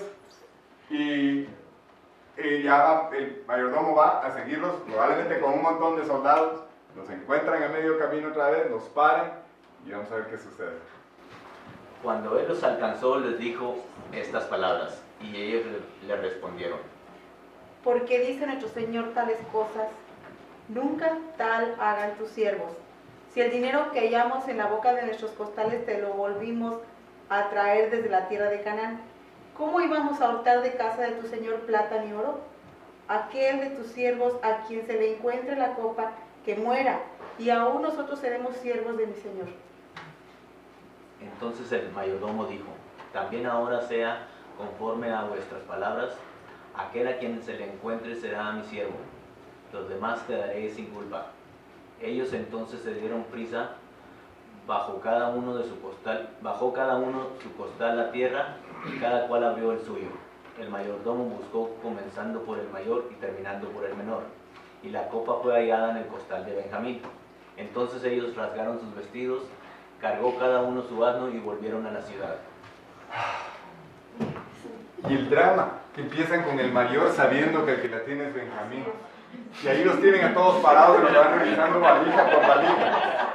y, y ya va, el mayordomo va a seguirlos, probablemente con un montón de soldados, los encuentran a medio camino otra vez, los paran y vamos a ver qué sucede. Cuando él los alcanzó, les dijo estas palabras, y ellos le respondieron, ¿Por qué dice nuestro Señor tales cosas? Nunca tal hagan tus siervos. Si el dinero que hallamos en la boca de nuestros costales te lo volvimos a traer desde la tierra de Canaán, ¿cómo íbamos a hurtar de casa de tu Señor plata ni oro? Aquel de tus siervos a quien se le encuentre la copa, que muera, y aún nosotros seremos siervos de mi Señor. Entonces el mayordomo dijo, también ahora sea conforme a vuestras palabras, aquel a quien se le encuentre será mi siervo, los demás quedaréis sin culpa. Ellos entonces se dieron prisa Bajó cada uno de su costal, bajó cada uno su costal a tierra y cada cual abrió el suyo. El mayordomo buscó comenzando por el mayor y terminando por el menor, y la copa fue hallada en el costal de Benjamín. Entonces ellos rasgaron sus vestidos, cargó cada uno su asno y volvieron a la ciudad. Y el drama, que empiezan con el mayor sabiendo que el que la tiene es Benjamín. Y ahí los tienen a todos parados y los van revisando valija por valija.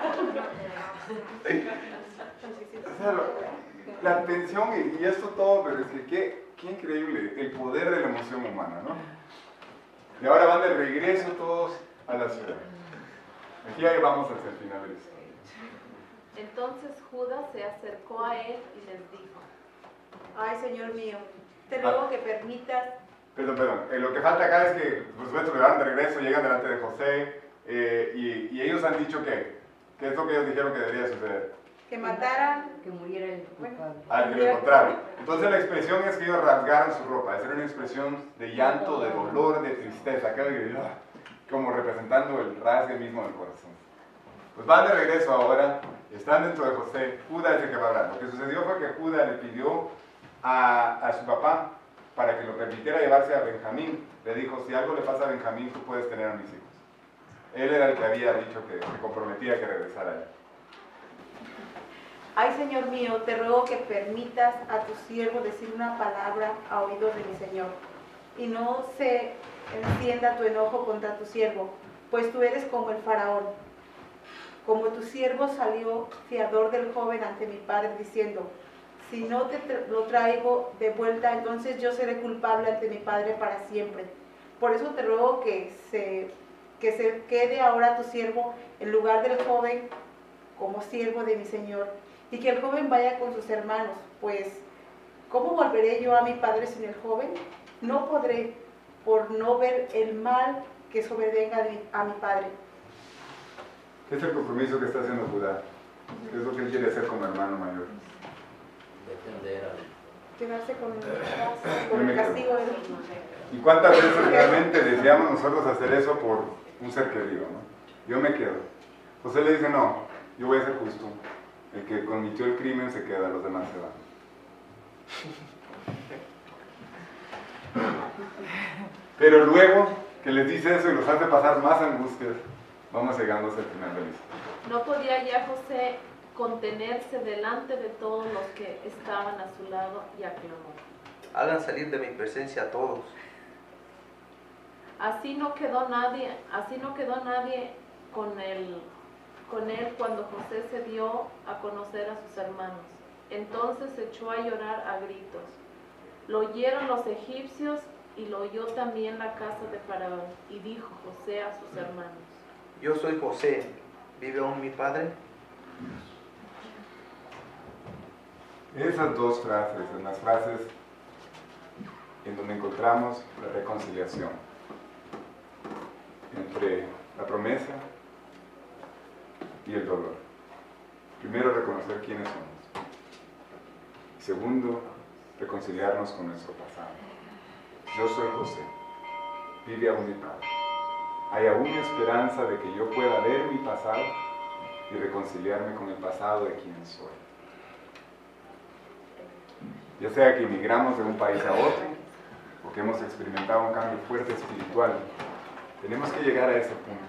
O sea, la tensión y, y esto todo, pero es que qué, qué increíble el poder de la emoción humana, ¿no? Y ahora van de regreso todos a la ciudad. Aquí ahí vamos hacia el final de la historia. Entonces Judas se acercó a él y les dijo: Ay, Señor mío, te ruego que permitas. Perdón, perdón. Eh, lo que falta acá es que, por supuesto, le van de regreso, llegan delante de José, eh, y, y ellos han dicho que, que es lo que ellos dijeron que debería suceder. Que mataran. Que muriera el culpable. Al que lo encontraron. Entonces la expresión es que ellos rasgaron su ropa. Esa era una expresión de llanto, de dolor, de tristeza, como representando el rasgue mismo del corazón. Pues van de regreso ahora, están dentro de José. Judas es el que va a hablar. Lo que sucedió fue que Judas le pidió a, a su papá para que lo permitiera llevarse a Benjamín. Le dijo: si algo le pasa a Benjamín, tú puedes tener a mis hijos. Él era el que había dicho que se comprometía que regresara a él. Ay, Señor mío, te ruego que permitas a tu siervo decir una palabra a oídos de mi Señor, y no se encienda tu enojo contra tu siervo, pues tú eres como el faraón. Como tu siervo salió fiador del joven ante mi padre, diciendo: si no te lo traigo de vuelta, entonces yo seré culpable ante mi padre para siempre. Por eso te ruego que se, que se quede ahora tu siervo en lugar del joven como siervo de mi Señor, y que el joven vaya con sus hermanos, pues ¿cómo volveré yo a mi padre sin el joven? No podré, por no ver el mal que sobrevenga a mi padre. ¿Qué es el compromiso que está haciendo Judá? ¿Qué es lo que él quiere hacer como hermano mayor? Defender a... Quedarse con el, con el castigo de él. ¿Y cuántas veces realmente deseamos nosotros hacer eso por un ser querido, ¿no? Yo me quedo. José le dice: no, yo voy a ser justo. El que cometió el crimen se queda, los demás se van. Pero luego que les dice eso y los hace pasar más angustias, vamos llegando hasta el final de la historia. No podía ya José contenerse delante de todos los que estaban a su lado y aclamó: hagan salir de mi presencia a todos. Así no quedó nadie, así no quedó nadie con él, con él cuando José se dio a conocer a sus hermanos. Entonces se echó a llorar a gritos. Lo oyeron los egipcios y lo oyó también la casa de Faraón. Y dijo José a sus hermanos: Yo soy José, ¿vive aún mi padre? Esas dos frases, en las frases en donde encontramos la reconciliación entre la promesa y el dolor. Primero, reconocer quiénes somos. Segundo, reconciliarnos con nuestro pasado. Yo soy José, vive aún mi padre. Hay aún esperanza de que yo pueda ver mi pasado y reconciliarme con el pasado de quien soy. Ya sea que emigramos de un país a otro o que hemos experimentado un cambio fuerte espiritual, tenemos que llegar a ese punto.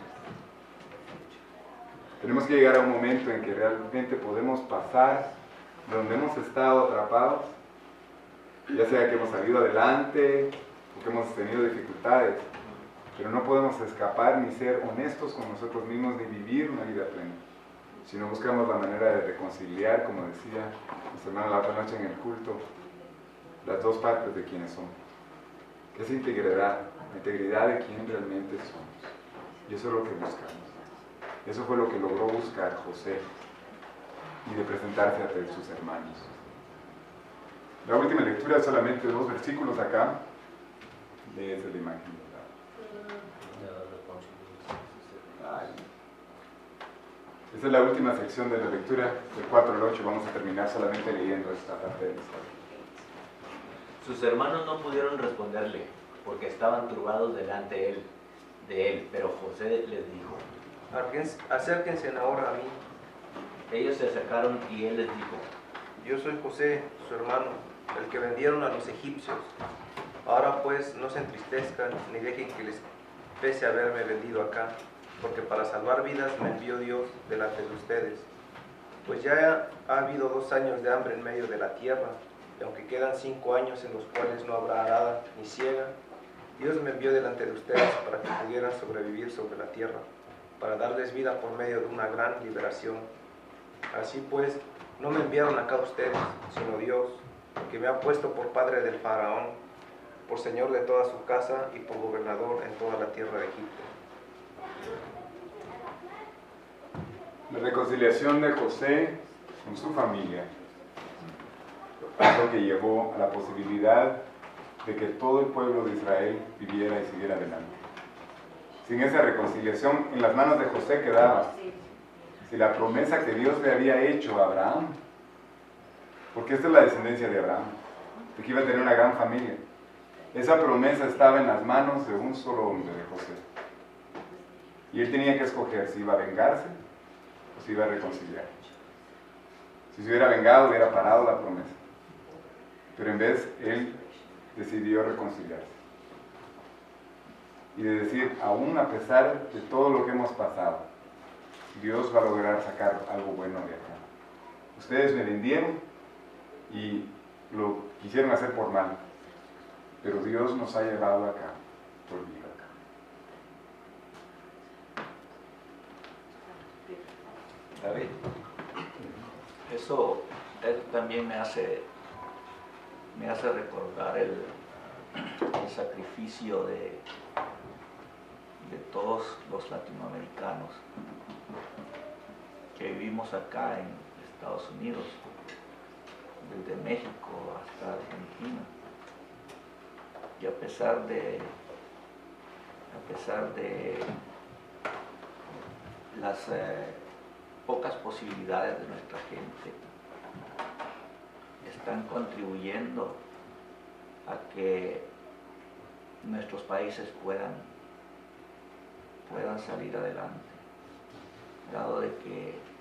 Tenemos que llegar a un momento en que realmente podemos pasar de donde hemos estado atrapados, ya sea que hemos salido adelante o que hemos tenido dificultades, pero no podemos escapar ni ser honestos con nosotros mismos ni vivir una vida plena, si no buscamos la manera de reconciliar, como decía mi hermano la otra noche en el culto, las dos partes de quienes somos. Esa integridad, la integridad de quién realmente somos. Y eso es lo que buscamos. Eso fue lo que logró buscar José y de presentarse ante sus hermanos. La última lectura es solamente dos versículos acá, desde la imagen. Ay. Esa es la última sección de la lectura, del cuatro al ocho. Vamos a terminar solamente leyendo esta parte de la historia. Sus hermanos no pudieron responderle, porque estaban turbados delante de él, de él, pero José les dijo: Acérquense ahora a mí. Ellos se acercaron y él les dijo: Yo soy José, su hermano, el que vendieron a los egipcios. Ahora pues no se entristezcan ni dejen que les pese haberme vendido acá, porque para salvar vidas me envió Dios delante de ustedes. Pues ya ha habido dos años de hambre en medio de la tierra, y aunque quedan cinco años en los cuales no habrá arada ni siega, Dios me envió delante de ustedes para que pudieran sobrevivir sobre la tierra, para darles vida por medio de una gran liberación. Así pues, no me enviaron acá ustedes, sino Dios, que me ha puesto por padre del faraón, por señor de toda su casa y por gobernador en toda la tierra de Egipto. La reconciliación de José con su familia es lo que llevó a la posibilidad de que todo el pueblo de Israel viviera y siguiera adelante. Sin esa reconciliación, en las manos de José quedaba si la promesa que Dios le había hecho a Abraham, porque esta es la descendencia de Abraham, de que iba a tener una gran familia. Esa promesa estaba en las manos de un solo hombre, de José. Y él tenía que escoger si iba a vengarse o si iba a reconciliar. Si se hubiera vengado, hubiera parado la promesa. Pero en vez, él decidió reconciliarse. Y de decir, aún a pesar de todo lo que hemos pasado, Dios va a lograr sacar algo bueno de acá. Ustedes me vendieron y lo quisieron hacer por mal, pero Dios nos ha llevado acá por bien. David, eso, eso también me hace, me hace recordar el, el sacrificio de, de todos los latinoamericanos que vivimos acá en Estados Unidos, desde México hasta Argentina. Y a pesar de, a pesar de las eh, pocas posibilidades de nuestra gente, están contribuyendo a que nuestros países puedan, puedan salir adelante, dado de que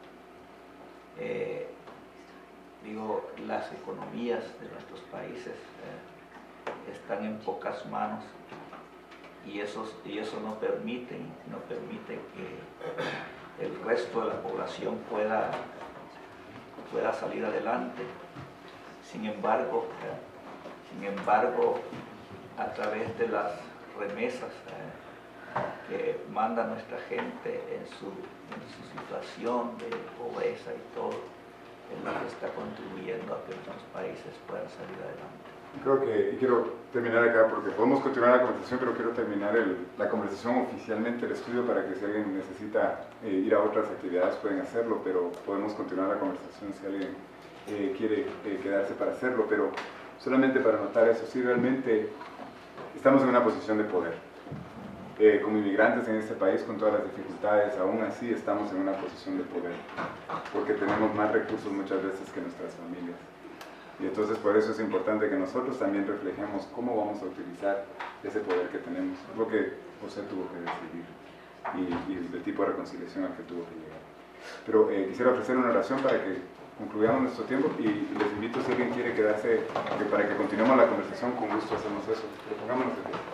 eh, digo, las economías de nuestros países eh, están en pocas manos y eso, y eso no permite, no permite que el resto de la población pueda, pueda salir adelante. Sin embargo, eh, sin embargo, a través de las remesas eh, que manda nuestra gente en su, en su situación de pobreza y todo, es lo que está contribuyendo a que nuestros países puedan salir adelante. Creo que, y quiero terminar acá porque podemos continuar la conversación, pero quiero terminar el, la conversación oficialmente, el estudio, para que si alguien necesita eh, ir a otras actividades pueden hacerlo, pero podemos continuar la conversación si alguien eh, quiere eh, quedarse para hacerlo, pero solamente para notar eso, sí, realmente estamos en una posición de poder. Eh, como inmigrantes en este país, con todas las dificultades, aún así estamos en una posición de poder, porque tenemos más recursos muchas veces que nuestras familias. Y entonces por eso es importante que nosotros también reflejemos cómo vamos a utilizar ese poder que tenemos, lo que José tuvo que decidir y, y el tipo de reconciliación al que tuvo que llegar. Pero eh, quisiera ofrecer una oración para que concluyamos nuestro tiempo y, y les invito, si alguien quiere quedarse, que para que continuemos la conversación, con gusto hacemos eso. Pero pongámonos de pie.